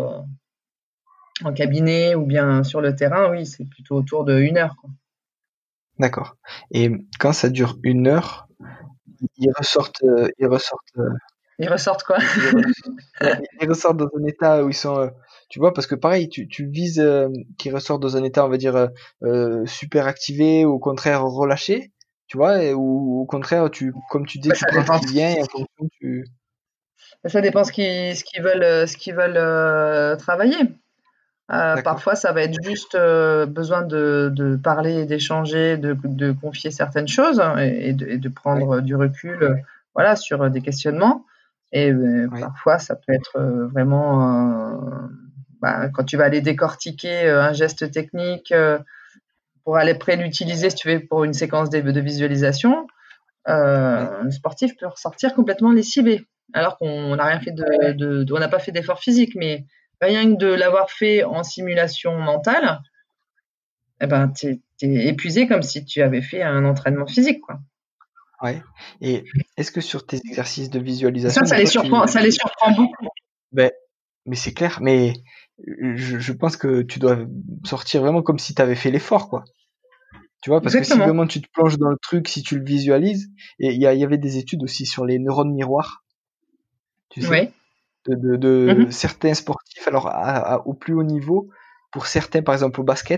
en cabinet ou bien sur le terrain, oui, c'est plutôt autour de 1 heure, quoi. D'accord. Et quand ça dure 1 heure, ils ressortent, Ils ressortent quoi? ils ressortent dans un état où ils sont, tu vois, parce que pareil, tu vises qu'ils ressortent dans un état, on va dire, super activé, ou au contraire relâché, tu vois, ou au contraire, comme tu dis, tu Ça prends ce dépend. qui vient et en fonction, Ça dépend ce qu'ils veulent travailler. D'accord. Parfois, ça va être juste besoin de parler et d'échanger, de confier certaines choses, et de Ouais. prendre du recul, voilà, sur des questionnements. Et Ouais. parfois, ça peut être vraiment, quand tu vas aller décortiquer un geste technique pour aller après l'utiliser, si tu veux, pour une séquence de visualisation, Ouais. le sportif peut ressortir complètement lessivé, alors qu'on n'a rien fait on n'a pas fait d'effort physique, mais rien que de l'avoir fait en simulation mentale, eh ben, t'es épuisé comme si tu avais fait un entraînement physique, quoi. Ouais. Et est-ce que sur tes exercices de Et ça, visualisation, des ça les fois, surprend, ça les surprend beaucoup. ben, mais c'est clair, mais je pense que tu dois sortir vraiment comme si tu avais fait l'effort, quoi. Tu vois, parce que si Exactement. vraiment tu te plonges dans le truc, si tu le visualises, et il y avait des études aussi sur les neurones miroirs, tu sais, Oui. de Mhm. certains sportifs, alors au plus haut niveau, pour certains, par exemple au basket,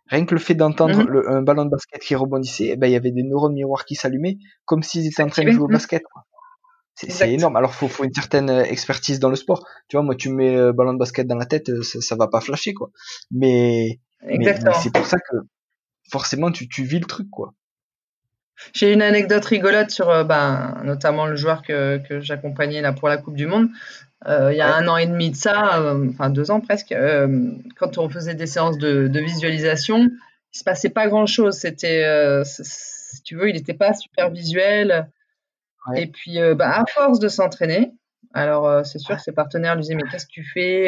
Rien que le fait d'entendre un ballon de basket qui rebondissait, eh ben, il y avait des neurones miroirs qui s'allumaient, comme s'ils étaient en train de jouer au basket, quoi. C'est énorme. Alors, faut une certaine expertise dans le sport. Tu vois, moi, tu me mets ballon de basket dans la tête, ça va pas flasher, quoi. Mais c'est pour ça que, forcément, tu vis le truc, quoi. J'ai une anecdote rigolote sur, notamment le joueur que j'accompagnais là pour la Coupe du Monde. Il y a 1 an et demi de ça, enfin 2 ans presque, quand on faisait des séances de visualisation, il se passait pas grand-chose. C'était, si tu veux, il était pas super visuel. Ouais. Et puis, à force de s'entraîner, alors, c'est sûr que ses partenaires lui disaient: «Mais qu'est-ce que tu fais?»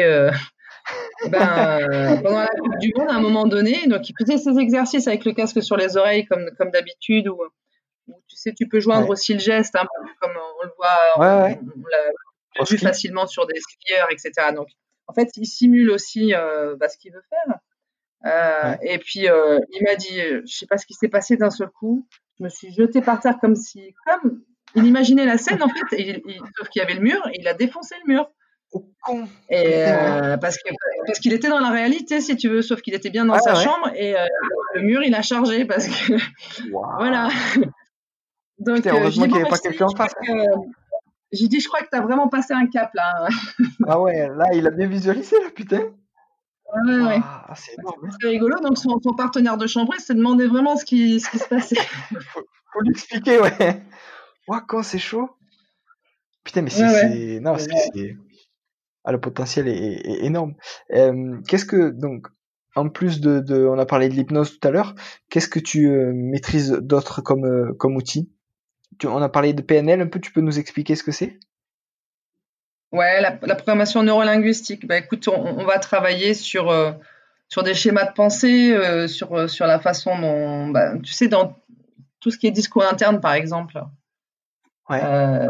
Pendant la Coupe du monde, à un moment donné, donc il faisait ses exercices avec le casque sur les oreilles comme d'habitude, ou tu sais, tu peux joindre aussi le geste, un peu comme on le voit, on l'a vu facilement sur des skieurs, etc. Donc, en fait, il simule aussi ce qu'il veut faire. Et puis, il m'a dit, je sais pas ce qui s'est passé d'un seul coup, je me suis jetée par terre comme il imaginait la scène, en fait, sauf qu'il y avait le mur, et il a défoncé le mur. Au con. Et parce qu'il était dans la réalité, si tu veux, sauf qu'il était bien dans sa chambre, et le mur, il a chargé parce que voilà. Donc, putain, heureusement qu'il n'y avait pas quelqu'un en face. J'ai dit, je crois que tu as vraiment passé un cap là. Ah ouais, là, il a bien visualisé, là, putain. Ouais. Ah, c'est énorme. C'est rigolo. Donc, son partenaire de chambre s'est demandé vraiment ce qui se passait. faut lui expliquer, ouais. Ouah, quand c'est chaud. Putain, mais c'est... Non, c'est... Ah, le potentiel est énorme. Qu'est-ce que... Donc, en plus on a parlé de l'hypnose tout à l'heure, qu'est-ce que tu maîtrises d'autre comme outil? On a parlé de PNL un peu, tu peux nous expliquer ce que c'est? Ouais, la programmation neurolinguistique. Écoute, on va travailler sur des schémas de pensée, sur la façon dont, tu sais, dans tout ce qui est discours interne, par exemple. Ouais.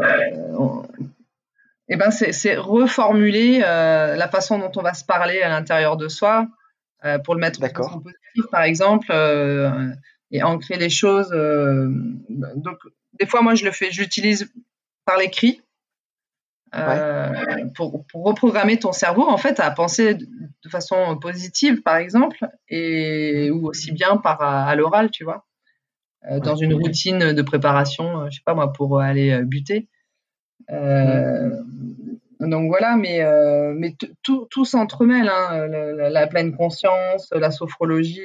C'est reformuler la façon dont on va se parler à l'intérieur de soi, pour le mettre de façon positive, par exemple, et ancrer les choses. Donc, des fois, moi, je l'utilise par l'écrit. Pour reprogrammer ton cerveau, en fait, à penser de façon positive, par exemple, ou aussi bien à l'oral, tu vois, dans une routine de préparation, je sais pas moi, pour aller buter. Donc voilà, mais tout s'entremêle, hein, la pleine conscience, la sophrologie,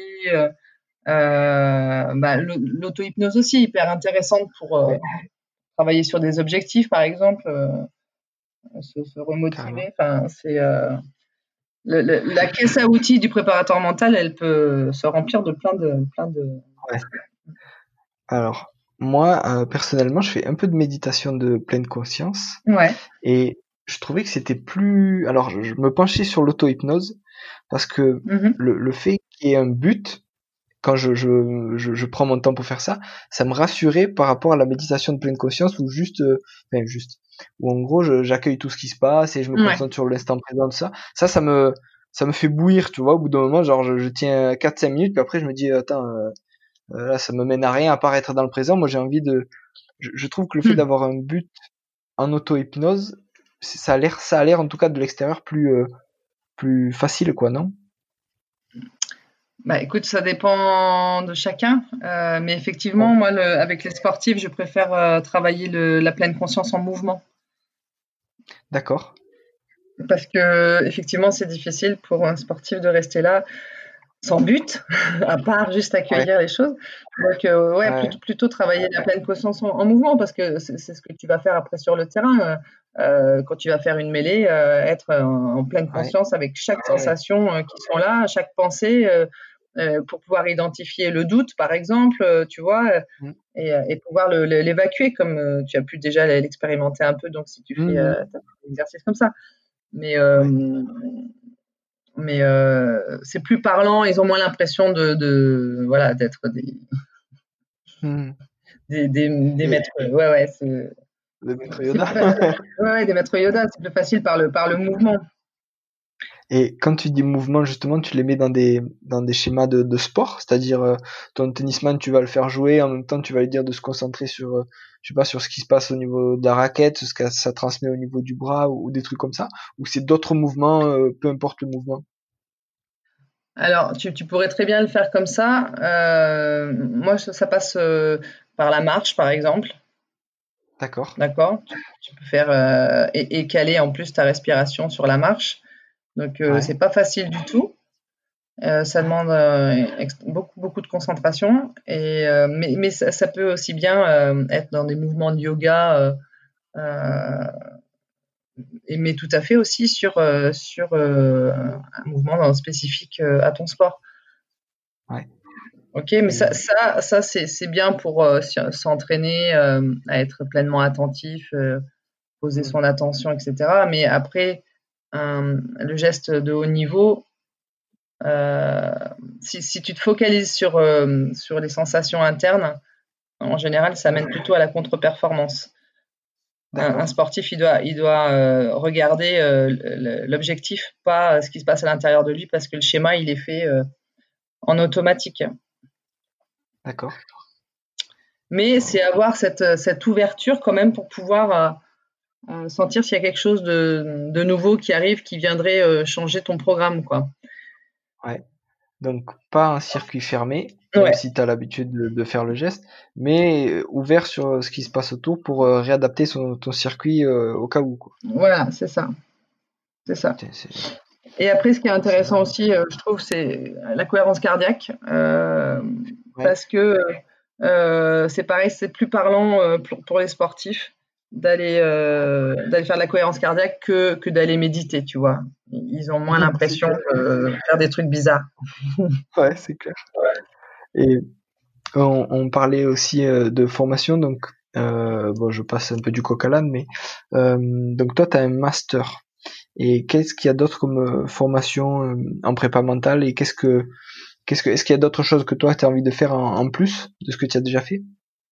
l'auto-hypnose aussi, hyper intéressante pour travailler sur des objectifs, par exemple. Se remotiver. Enfin, c'est la caisse à outils du préparateur mental, elle peut se remplir de plein de. Ouais. Alors, moi, personnellement, je fais un peu de méditation de pleine conscience. Ouais. Et je trouvais que c'était plus... Alors, je me penchais sur l'auto-hypnose parce que le fait qu'il y ait un but, quand je prends mon temps pour faire ça, ça me rassurait par rapport à la méditation de pleine conscience où où en gros j'accueille tout ce qui se passe et je me concentre sur l'instant présent, tout ça. Ça me fait bouillir, tu vois, au bout d'un moment, genre je tiens 4-5 minutes, puis après je me dis, attends, là ça me mène à rien à part être dans le présent. Moi j'ai envie je trouve que le fait d'avoir un but en auto-hypnose, ça a l'air en tout cas de l'extérieur plus facile, quoi, non? Écoute, ça dépend de chacun, mais effectivement, moi, avec les sportifs, je préfère travailler la pleine conscience en mouvement. D'accord. Parce que effectivement, c'est difficile pour un sportif de rester là sans but, à part juste accueillir les choses. Donc, plutôt travailler la pleine conscience en mouvement, parce que c'est ce que tu vas faire après sur le terrain. Quand tu vas faire une mêlée, être en pleine conscience avec chaque sensation qui sont là, chaque pensée, pour pouvoir identifier le doute, par exemple, tu vois, et pouvoir l'évacuer, comme tu as pu déjà l'expérimenter un peu, donc si tu fais un exercice comme ça. Mais c'est plus parlant, ils ont moins l'impression voilà, d'être des maîtres. Des maîtres Yoda. Des maîtres Yoda, c'est plus facile par le mouvement. Et quand tu dis mouvement, justement, tu les mets dans des schémas de sport, c'est-à-dire ton tennisman, tu vas le faire jouer, en même temps tu vas lui dire de se concentrer sur je sais pas, sur ce qui se passe au niveau de la raquette, ce que ça transmet au niveau du bras, ou des trucs comme ça, ou c'est d'autres mouvements, peu importe le mouvement? Alors, tu pourrais très bien le faire comme ça. Moi, ça passe par la marche, par exemple. D'accord. D'accord? Tu peux faire et caler en plus ta respiration sur la marche. Donc, Ouais. c'est pas facile du tout. Ça demande beaucoup de concentration. Mais ça peut aussi bien être dans des mouvements de yoga, euh, mais tout à fait aussi sur un mouvement spécifique à ton sport. Ouais. Ok, mais Et c'est bien pour s'entraîner à être pleinement attentif, poser hmm, son attention, etc. Mais après, le geste de haut niveau, euh, si tu te focalises sur les sensations internes, en général, ça ouais. mène plutôt à la contre-performance. Un D'accord. sportif, il doit regarder l'objectif, pas ce qui se passe à l'intérieur de lui, parce que le schéma, il est fait en automatique. D'accord. Mais c'est avoir cette ouverture quand même pour pouvoir sentir s'il y a quelque chose de nouveau qui arrive, qui viendrait changer ton programme, quoi. Ouais. Donc pas un circuit fermé, même Ouais, si tu as l'habitude de faire le geste, mais ouvert sur ce qui se passe autour pour réadapter ton circuit au cas où, quoi. voilà, c'est ça, c'est ça. Tiens, Et après, ce qui est c'est intéressant aussi, je trouve, c'est la cohérence cardiaque, ouais. parce que c'est pareil, c'est plus parlant pour les sportifs d'aller faire de la cohérence cardiaque que d'aller méditer, tu vois. Ils ont moins C'est l'impression clair. de faire des trucs bizarres. Ouais, c'est clair. Et on parlait aussi de formation, donc bon, je passe un peu du coq à l'âne, mais donc toi, tu as un master. Et qu'est-ce qu'il y a d'autre comme formation en prépa mentale et est-ce qu'il y a d'autres choses que toi tu as envie de faire en plus de ce que tu as déjà fait?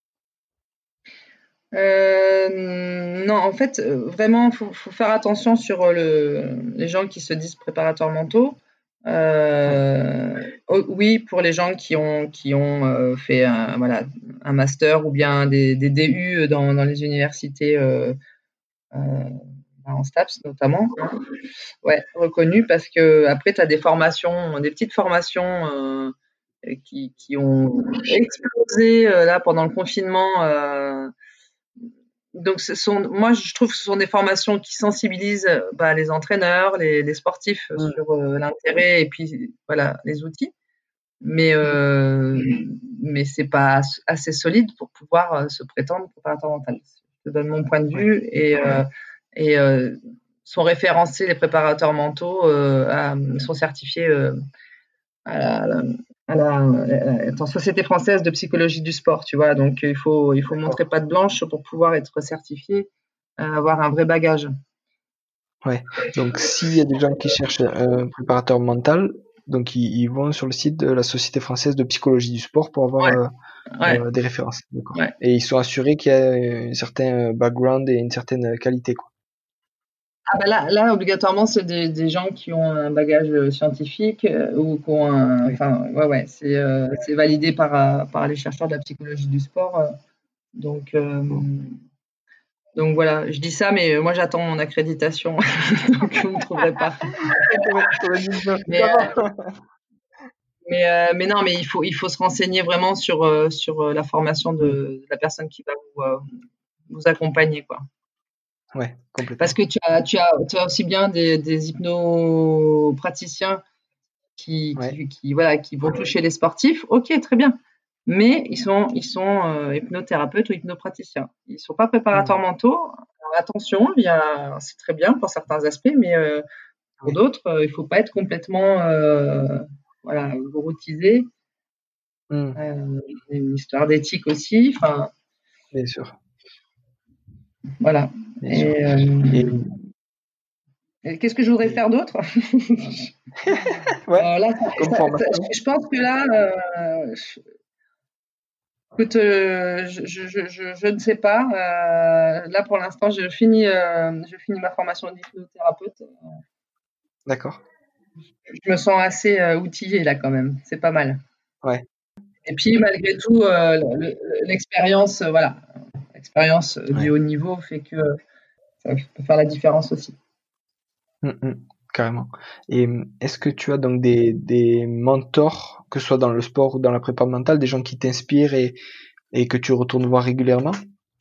Non, en fait, vraiment, faut faire attention sur les gens qui se disent préparateurs mentaux. Ouais, Oui, pour les gens qui ont fait un master ou bien des DU dans les universités, euh, en STAPS notamment, hein. Ouais, reconnu parce que après, tu as des formations, des petites formations qui ont explosé là pendant le confinement. Donc, moi, je trouve que ce sont des formations qui sensibilisent les entraîneurs, les sportifs mm, sur l'intérêt et puis voilà les outils. Mais c'est pas assez solide pour pouvoir se prétendre préparateur mental. Je te donne mon point de ouais, vue et sont référencés les préparateurs mentaux, sont certifiés à la, attends, Société française de psychologie du sport, tu vois. Donc il faut montrer d'accord. patte blanche pour pouvoir être certifié, avoir un vrai bagage. Ouais. Donc s'il y a des gens qui cherchent un préparateur mental, donc ils vont sur le site de la Société française de psychologie du sport pour avoir Ouais, ouais, des références. D'accord. ouais. Et ils sont assurés qu'il y a un certain background et une certaine qualité, quoi. Ah bah là, obligatoirement, c'est des gens qui ont un bagage scientifique ou qui ont Oui. enfin, ouais, c'est validé par les chercheurs de la psychologie du sport. Donc, euh, Bon. donc voilà, je dis ça, mais moi j'attends mon accréditation, donc vous ne me trouverez pas. T'aurais dû le faire juste Mais, avant. mais non, mais il faut se renseigner vraiment sur la formation Mm. de la personne qui va vous accompagner, quoi. Ouais, Parce complètement. que tu as aussi bien des hypnopraticiens Ouais. voilà, qui vont toucher les sportifs, ok, très bien. Mais ils sont hypnothérapeutes ou hypnopraticiens. Ils ne sont pas préparateurs Mm. mentaux. Alors, attention, c'est très bien pour certains aspects, mais pour Ouais. d'autres, il ne faut pas être complètement voilà, gouroutisé. Mm. Il y a une histoire d'éthique aussi. Enfin, Bien sûr, voilà. bien sûr. Et, Et, et qu'est-ce que je voudrais et faire d'autre? ouais, Là, comme formation. je pense que là, écoute, je ne sais pas. Là, pour l'instant, je finis ma formation d'hypnothérapeute. D'accord. Je me sens assez outillée là quand même. C'est pas mal. Ouais, Et puis, malgré tout, l'expérience, voilà, l'expérience du ouais. haut niveau fait que ça peut faire la différence aussi. Mm, mm. carrément. Et est-ce que tu as donc des mentors, que ce soit dans le sport ou dans la prépa mentale, des gens qui t'inspirent et que tu retournes voir régulièrement?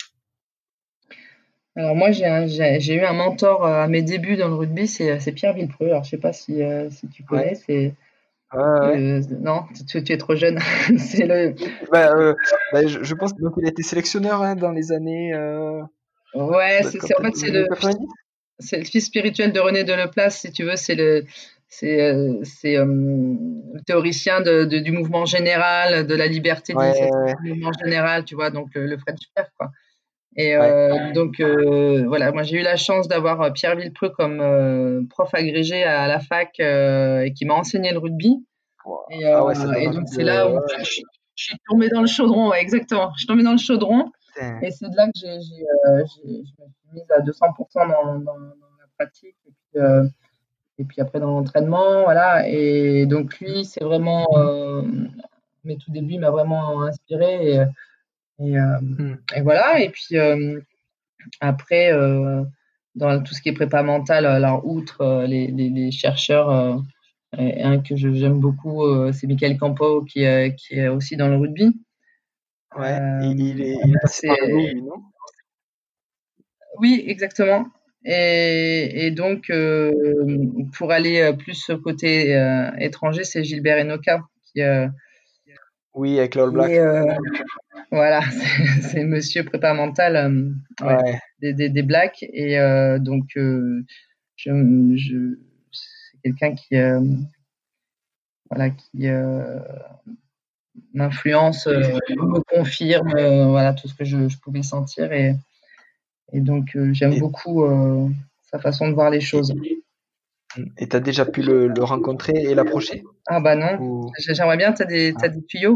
Alors moi, j'ai eu un mentor à mes débuts dans le rugby, c'est Pierre Villepreux. Alors je sais pas si tu Ouais, connais, c'est ouais, ouais. non, tu es trop jeune. C'est le Bah, je pense donc il a été sélectionneur hein, dans les années, ça ouais, doit être quand, en peut-être fait les années 90? c'est le fils spirituel de René Deleplace, si tu veux. C'est le théoricien du mouvement général, de la liberté Ouais, d'initiative ouais, du mouvement général, tu vois, donc le French Flair, quoi. Et ouais, donc voilà, moi j'ai eu la chance d'avoir Pierre Villepreux comme prof agrégé à la fac et qui m'a enseigné le rugby. wow. Et, Ah ouais, ça donne et envie donc de, c'est là où ouais, je suis tombée dans le chaudron, ouais, exactement. Je suis tombée dans le chaudron putain. et c'est de là que je me suis mise à 200% dans la pratique et puis après dans l'entraînement, voilà. Et donc lui, c'est vraiment, mes tout débuts, il m'a vraiment inspiré et, euh, Hmm. et voilà. Et puis après, dans tout ce qui est prépa mentale, alors outre les chercheurs, et un que j'aime beaucoup, c'est Michael Campo qui est aussi dans le rugby. Ouais, il est passé par le loup, C'est lui, non? oui, exactement. Et donc, pour aller plus côté étranger, c'est Gilbert Enoka Oui, avec l'All qui est Black. voilà, c'est monsieur prépa mental, ouais, Ouais. des Blacks. Et donc, je, c'est quelqu'un voilà, qui m'influence, me confirme, voilà, tout ce que je pouvais sentir. Et donc, j'aime Et, beaucoup sa façon de voir les et, choses. et t'as déjà pu le rencontrer et l'approcher? Ah bah non, Ou... j'aimerais bien, Ah. t'as des tuyaux?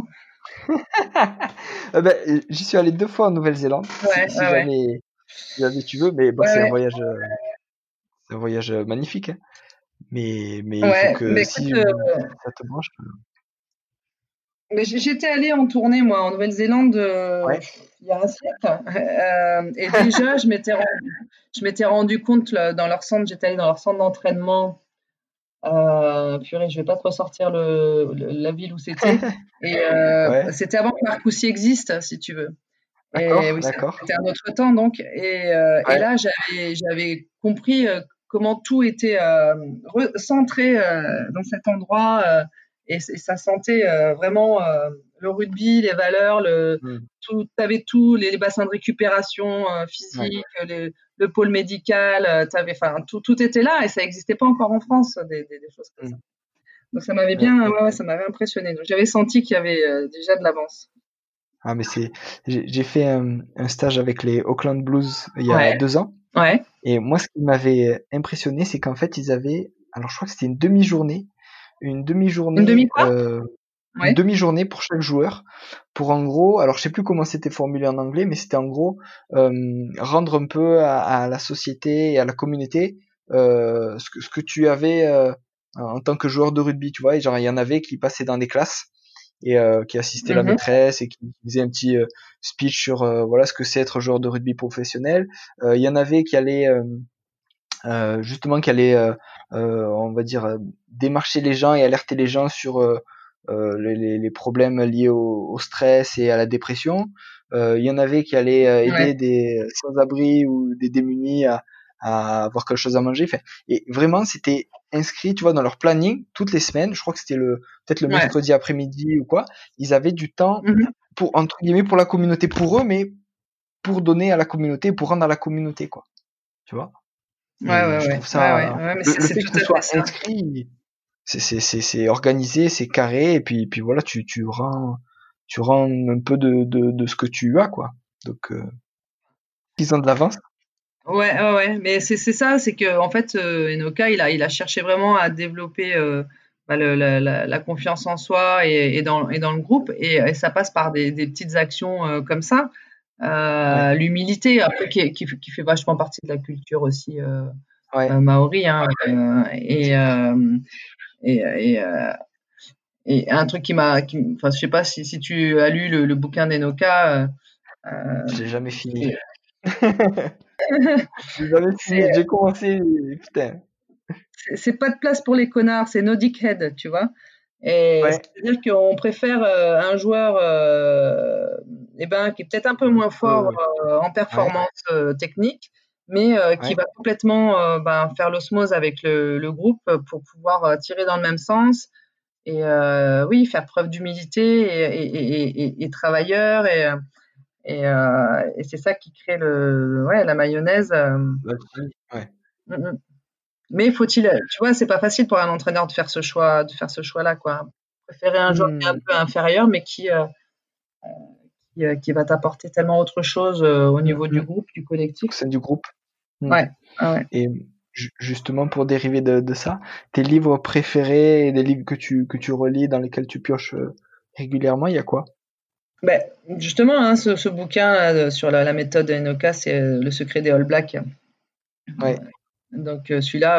J'y suis allé 2 fois en Nouvelle-Zélande, Ouais, si ouais, ouais. jamais tu veux, mais bon, Ouais, ouais. c'est un voyage magnifique, hein. Mais il faut Ouais, que mais écoute, si ça te branche. mais j'étais allée en tournée, moi, en Nouvelle-Zélande, Ouais. il y a un siècle. Et déjà, je m'étais rendu compte là, dans leur centre, j'étais allée dans leur centre d'entraînement. Purée, je vais pas te ressortir la ville où c'était. Et Ouais, c'était avant que Marcoussis existe, si tu veux. Et d'accord, oui, d'accord. c'était un autre temps, donc. Et Ouais. là, j'avais compris comment tout était centré dans cet endroit. Et ça sentait vraiment le rugby, les valeurs, Hmm. tout, t'avais tout, les bassins de récupération Ouais. physique, le pôle médical, enfin, tout était là et ça n'existait pas encore en France, des choses comme ça. Hmm. Donc ça m'avait Ouais, bien, ouais. ouais, ça m'avait impressionné. Donc j'avais senti qu'il y avait déjà de l'avance. Ah, mais j'ai fait un stage avec les Auckland Blues il y a Ouais, 2 ans. ouais. Et moi, ce qui m'avait impressionné, c'est qu'en fait, ils avaient, alors je crois que c'était une Une demi demi-journée, quoi? une Ouais. demi-journée pour chaque joueur, pour en gros, alors je sais plus comment c'était formulé en anglais, mais c'était en gros rendre un peu à la société et à la communauté ce que tu avais en tant que joueur de rugby, tu vois. Et genre, il y en avait qui passaient dans des classes et qui assistaient la Mhm. maîtresse et qui faisaient un petit speech sur voilà ce que c'est être joueur de rugby professionnel. Il y en avait qui allaient justement qui allait, on va dire, démarcher les gens et alerter les gens sur les problèmes liés au stress et à la dépression. Il y en avait qui allaient Ouais. aider des sans-abri ou des démunis à avoir quelque chose à manger. Enfin, et vraiment, c'était inscrit, tu vois, dans leur planning toutes les semaines. Je crois que c'était peut-être le Ouais. mercredi après-midi ou quoi. Ils avaient du temps Mhm. pour entre guillemets pour la communauté, pour eux, mais pour donner à la communauté, pour rendre à la communauté, quoi. Tu vois? Ouais, Et ouais, je ouais. trouve Ouais, ça, ouais. Ouais, mais le c'est fait tout que ce à fait soit ça. inscrit, c'est organisé, c'est carré, et puis voilà, tu rends un peu de ce que tu as, quoi. Donc, ils ont de l'avance. Ouais, ouais, ouais. Mais c'est ça, c'est que en fait, Enoka, il a cherché vraiment à développer bah, la confiance en soi et dans le groupe. Et ça passe par des petites actions comme ça. Ouais, L'humilité, après, qui fait vachement partie de la culture aussi ouais. maori. Hein, et, et, euh, et un truc enfin, je sais pas si tu as lu le bouquin d'Enoka. Je l'ai jamais fini. C'est Je l'ai jamais fini. c'est J'ai commencé, putain. c'est pas de place pour les connards, c'est no dickhead, tu vois. Et Ouais, c'est-à-dire qu'on préfère un joueur qui est peut-être un peu moins fort en ouais, performance technique, mais qui ouais. va complètement faire l'osmose avec le groupe pour pouvoir tirer dans le même sens et oui, faire preuve d'humilité et travailleur et c'est ça qui crée la mayonnaise. Ouais. Mm, mm. Mais faut-il, tu vois, c'est pas facile pour un entraîneur de faire ce choix-là, quoi. Préférer un joueur qui est un Hmm. peu inférieur, mais qui va t'apporter tellement autre chose au Hmm, niveau du hmm. groupe, du Au collectif. sein du groupe. Hmm. Ouais, ah ouais. Et justement, pour dériver de ça, tes livres préférés, les livres que tu relis, dans lesquels tu pioches régulièrement, il y a quoi? Ben, justement, hein, ce bouquin là, sur la méthode Enoka, c'est Le secret des All Blacks. Ouais. Donc celui-là,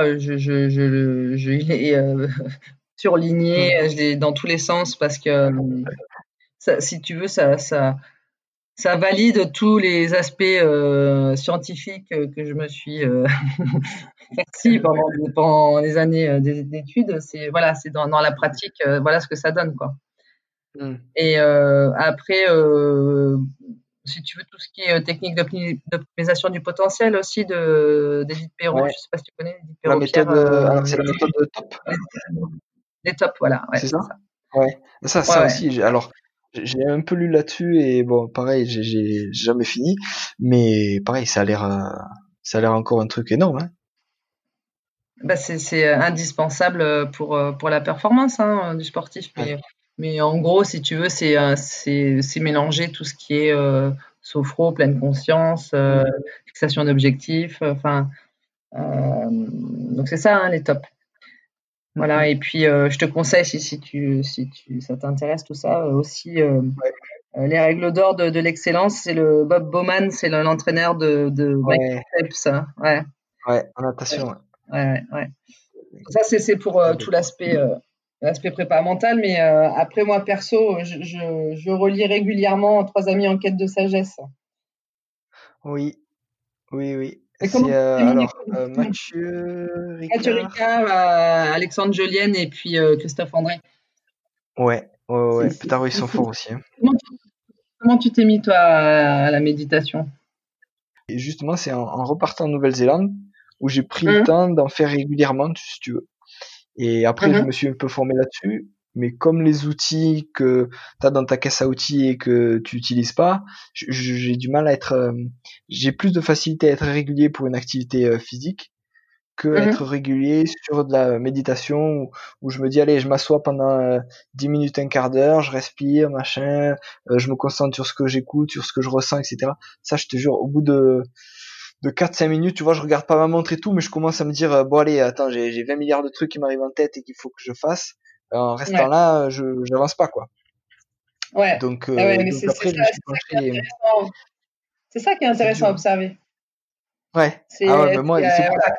il est surligné, Hmm. je l'ai dans tous les sens parce que si tu veux, ça valide tous les aspects scientifiques que je me suis farci pendant les années d'études. C'est voilà, c'est dans la pratique, voilà ce que ça donne, quoi. Hmm. Et après, si tu veux, tout ce qui est technique d'optimisation du potentiel aussi d'Edith Perrot, je Ouais. ne sais pas si tu connais Edith La Perrot-Pierre, méthode, alors c'est la méthode TOP, les top, voilà, ouais, c'est c'est ça? ça. Ouais. Ouais, Ça ouais. aussi, alors, j'ai un peu lu là-dessus et bon, pareil, j'ai jamais fini, mais pareil, ça a l'air encore un truc énorme, hein. Bah, c'est indispensable pour la performance hein, du sportif. Ouais. Mais en gros, si tu veux, c'est mélanger tout ce qui est sophro, pleine conscience, Hmm. fixation d'objectifs. Enfin, donc c'est ça, hein, les tops. Hmm, Voilà. hmm. Et puis, je te conseille, si ça t'intéresse tout ça, aussi Ouais. les règles d'or de l'excellence. C'est le Bob Bowman, c'est l'entraîneur de Michael Ouais. Phelps. Hein. Ouais, Ouais. En natation, ouais. ouais, ouais. Ça, c'est pour tout l'aspect prépa mental. Mais après, moi, perso, je relis régulièrement Trois amis en quête de sagesse. Oui. Oui, oui. Et comment C'est tu t'es mis du alors coup Mathieu Mathieu Ricard. Ricard, Alexandre Jolienne et puis Christophe André. Ouais, ouais, C'est, ouais. c'est, Putain, ils c'est sont fou. forts aussi, hein. Comment tu t'es mis, toi, à la méditation? Et justement, c'est en repartant en Nouvelle-Zélande où j'ai pris le Hum, temps d'en faire régulièrement, si tu veux. Et après, je me hum, suis un peu formé là-dessus. Mais comme les outils que tu as dans ta caisse à outils et que tu utilises pas, j'ai du mal à être, j'ai plus de facilité à être régulier pour une activité physique que hum. être régulier sur de la méditation où je me dis allez je m'assois pendant 10 minutes un quart d'heure, je respire machin, je me concentre sur ce que j'écoute, sur ce que je ressens, etc. Ça je te jure au bout de 4-5 minutes tu vois je regarde pas ma montre et tout mais je commence à me dire bon allez attends j'ai 20 milliards de trucs qui m'arrivent en tête et qu'il faut que je fasse. En restant Ouais, là je j'avance pas quoi. ouais. Ah ouais, mais Donc c'est après ça, je me suis c'est ça qui est penché. intéressant. C'est ça qui est C'est intéressant à dur, hein. observer. Ouais, ah ouais C'est, mais moi c'est, c'est pour ça voilà.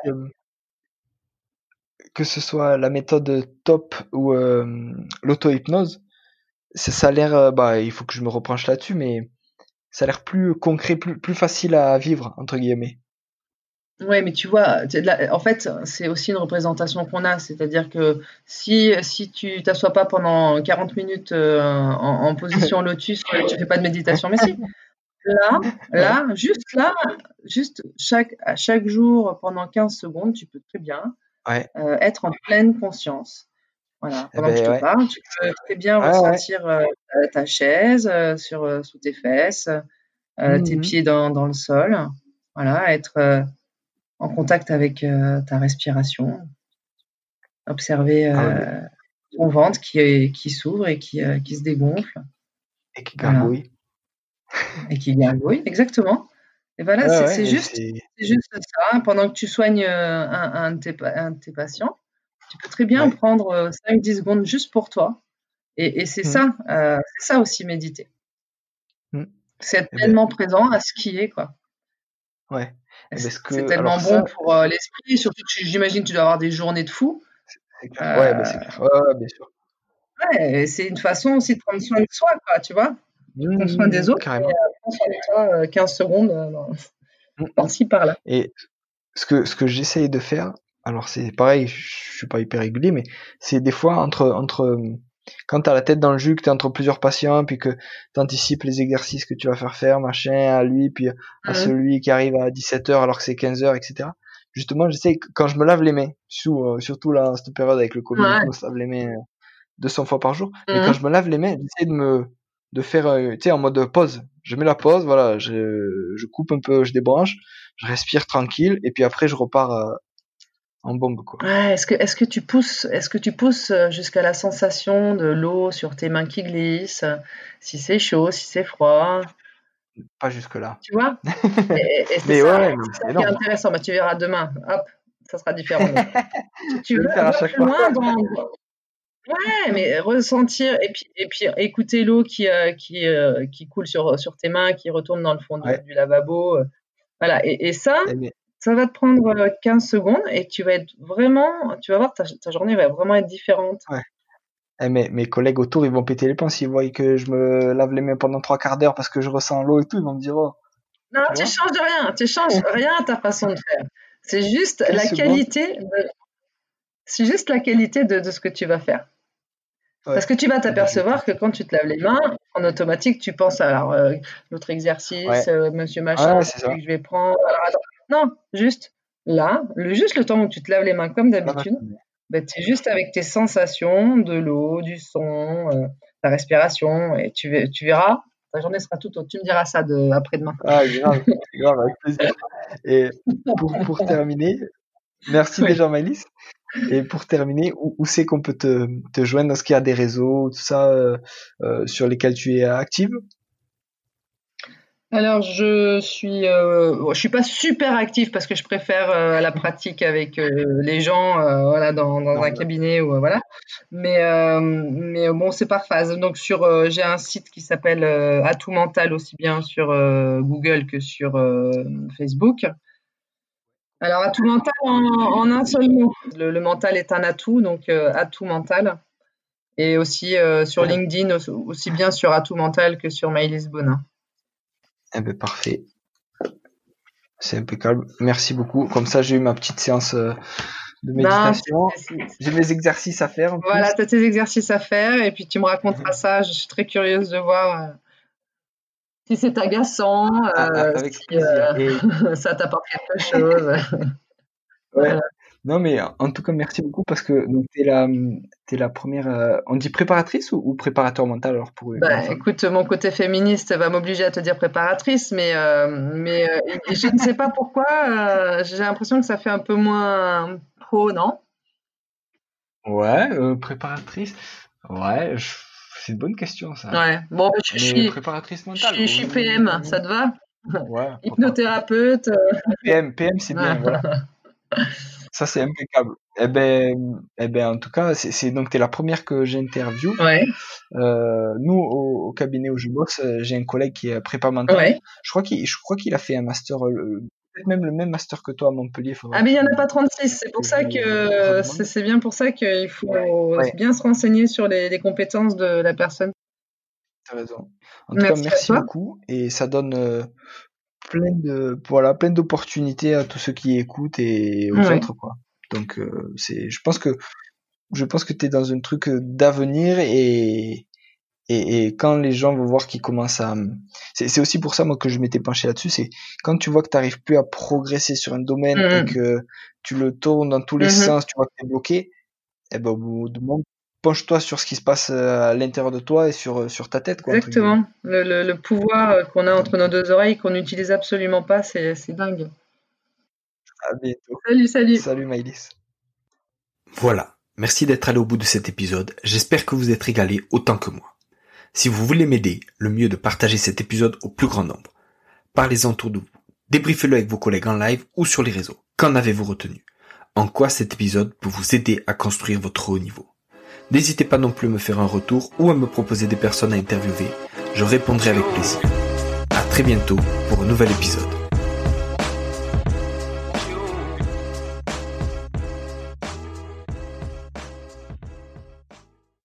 que ce soit la méthode top ou l'auto-hypnose, ça a l'air, bah, il faut que je me repenche là-dessus, mais ça a l'air plus concret, plus facile à vivre, entre guillemets. Ouais, mais tu vois, en fait, c'est aussi une représentation qu'on a. C'est-à-dire que si tu t'assois pas pendant 40 minutes en position lotus, tu fais pas de méditation. Mais si, là, Ouais, là, juste à chaque jour, pendant 15 secondes, tu peux très bien ouais, être en pleine conscience. Voilà, eh pendant que je ben te ouais, parle, tu peux très bien ouais, ouais. ressentir ta chaise sous tes fesses, tes Mhm. pieds dans le sol. Voilà, être en contact avec ta respiration, observer Ah ouais, mais, ton ventre qui s'ouvre et qui se dégonfle, et qui voilà, gargouille. et qui gargouille, exactement. Et voilà, Ouais, c'est ouais, et juste, c'est, c'est juste ça. Pendant que tu soignes un de tes patients, tu peux très bien ouais. prendre 5-10 secondes juste pour toi. Et Mhm. c'est ça aussi méditer. Mhm. C'est être Eh ben, pleinement présent à ce qui est, quoi. ouais. Et Eh ben, ce c'est que, tellement alors bon ça, pour l'esprit, surtout que j'imagine que tu dois avoir des journées de fou. c'est clair. Ouais, ben, Euh, c'est clair. Ouais, ouais, bien sûr. Ouais, c'est une façon aussi de prendre soin de soi, quoi, tu vois? Tu prends soin des autres, mais Carrément. prends soin de toi, 15 secondes, Mhm. par-ci, par-là. Et ce que j'essaye de faire, alors c'est pareil, je suis pas hyper régulier, mais c'est des fois entre quand t'as la tête dans le jus, que t'es entre plusieurs patients, puis que t'anticipes les exercices que tu vas faire machin, à lui, puis à celui qui arrive à 17h alors que c'est 15h, etc. Justement, j'essaie, quand je me lave les mains, surtout là, en cette période avec le Covid, on se lave les mains 200 fois par jour, mais quand je me lave les mains, j'essaie de faire, tu sais, en mode pause. Je mets la pause, voilà, je coupe un peu, je débranche, je respire tranquille, et puis après je repars en bombe, quoi. Ouais, est-ce que tu pousses jusqu'à la sensation de l'eau sur tes mains qui glissent, si c'est chaud, si c'est froid, Pas jusque là. tu vois? Et c'est Mais ça, ouais, c'est ça mais qui est non. intéressant. Bah, tu verras demain, hop, ça sera différent. Donc, tu Je vais le faire à chaque plus fois. loin ouais, mais ressentir et puis écouter l'eau qui coule sur tes mains, qui retourne dans le fond Ouais. du lavabo. Voilà, et ça Mais, va te prendre 15 secondes et tu vas voir, ta journée va vraiment être différente. ouais. Mais mes collègues autour, ils vont péter les plombs s'ils voient que je me lave les mains pendant 3/4 d'heure parce que je ressens l'eau et tout, ils vont me dire, oh, Non, tu vois, tu changes rien à ta façon de faire. C'est juste 15 la secondes. c'est juste la qualité de ce que tu vas faire. Ouais. Parce que tu vas Eh ben, t'apercevoir que quand tu te laves les mains, en automatique, tu penses à l'autre exercice, ouais. monsieur machin, Ouais, c'est ça. que je vais prendre. Alors, attends. Non, juste là, juste le temps où tu te laves les mains comme d'habitude, ben, tu es juste avec tes sensations de l'eau, du son, ta respiration, et tu verras, ta journée sera toute autre. Tu me diras ça après-demain. Ah, grave, grave, avec plaisir. Et pour terminer, merci Oui. déjà, Maëlys. Et pour terminer, où c'est qu'on peut te joindre? Est-ce qu'il y a des réseaux, tout ça, sur lesquels tu es active? Alors je suis pas super active parce que je préfère la pratique avec les gens, voilà, dans un Normal. cabinet ou voilà. Mais bon, c'est par phase. Donc j'ai un site qui s'appelle Atout Mental, aussi bien sur Google que sur Facebook. Alors Atout Mental en un seul mot. Le mental est un atout, donc Atout Mental. Et aussi sur LinkedIn, aussi bien sur Atout Mental que sur Maëlys Bonin. Eh ben, parfait. C'est impeccable. Merci beaucoup. Comme ça, j'ai eu ma petite séance de méditation. J'ai mes exercices à faire. Voilà, tu as tes exercices à faire et puis tu me raconteras ça. Je suis très curieuse de voir si c'est agaçant, Avec plaisir. Et ça t'apporte quelque chose. ouais. Voilà. Non, mais en tout cas, merci beaucoup parce que donc t'es la première. On dit préparatrice ou préparateur mental alors pour une femme? Écoute, mon côté féministe va m'obliger à te dire préparatrice, mais je ne sais pas pourquoi. J'ai l'impression que ça fait un peu moins pro, non? Ouais, préparatrice. Ouais, c'est une bonne question ça. Ouais. Bon, Mais préparatrice mentale. je suis PM, ça te va? Ouais. Hypnothérapeute. PM, c'est bien, voilà. Ça, c'est impeccable. Eh ben, en tout cas, c'est donc t'es la première que j'interviewe. Ouais. Nous, au cabinet où je bosse, j'ai un collègue qui est prépa mental. Ouais. Je crois qu'il a fait un master, peut-être même le même master que toi à Montpellier. Ah, mais il n'y en a pas 36. C'est pour ça que c'est bien pour ça qu'il faut bien se renseigner sur les compétences de la personne. T'as raison. En tout cas, merci beaucoup. Et ça donne plein d'opportunités à tous ceux qui écoutent et aux autres, quoi. Donc, je pense que t'es dans un truc d'avenir et quand les gens vont voir qu'ils commencent à, c'est aussi pour ça, moi, que je m'étais penché là-dessus, c'est quand tu vois que t'arrives plus à progresser sur un domaine et que tu le tournes dans tous les sens, tu vois que t'es bloqué, eh ben, au bout du moment, penche-toi sur ce qui se passe à l'intérieur de toi et sur ta tête, quoi. Exactement. Le pouvoir qu'on a entre nos deux oreilles, qu'on n'utilise absolument pas, c'est dingue. À bientôt. Salut. Salut Maëlys. Voilà. Merci d'être allé au bout de cet épisode. J'espère que vous êtes régalés autant que moi. Si vous voulez m'aider, le mieux est de partager cet épisode au plus grand nombre. Parlez-en autour de vous. Débriefez-le avec vos collègues en live ou sur les réseaux. Qu'en avez-vous retenu? En quoi cet épisode peut vous aider à construire votre haut niveau? N'hésitez pas non plus à me faire un retour ou à me proposer des personnes à interviewer. Je répondrai avec plaisir. À très bientôt pour un nouvel épisode.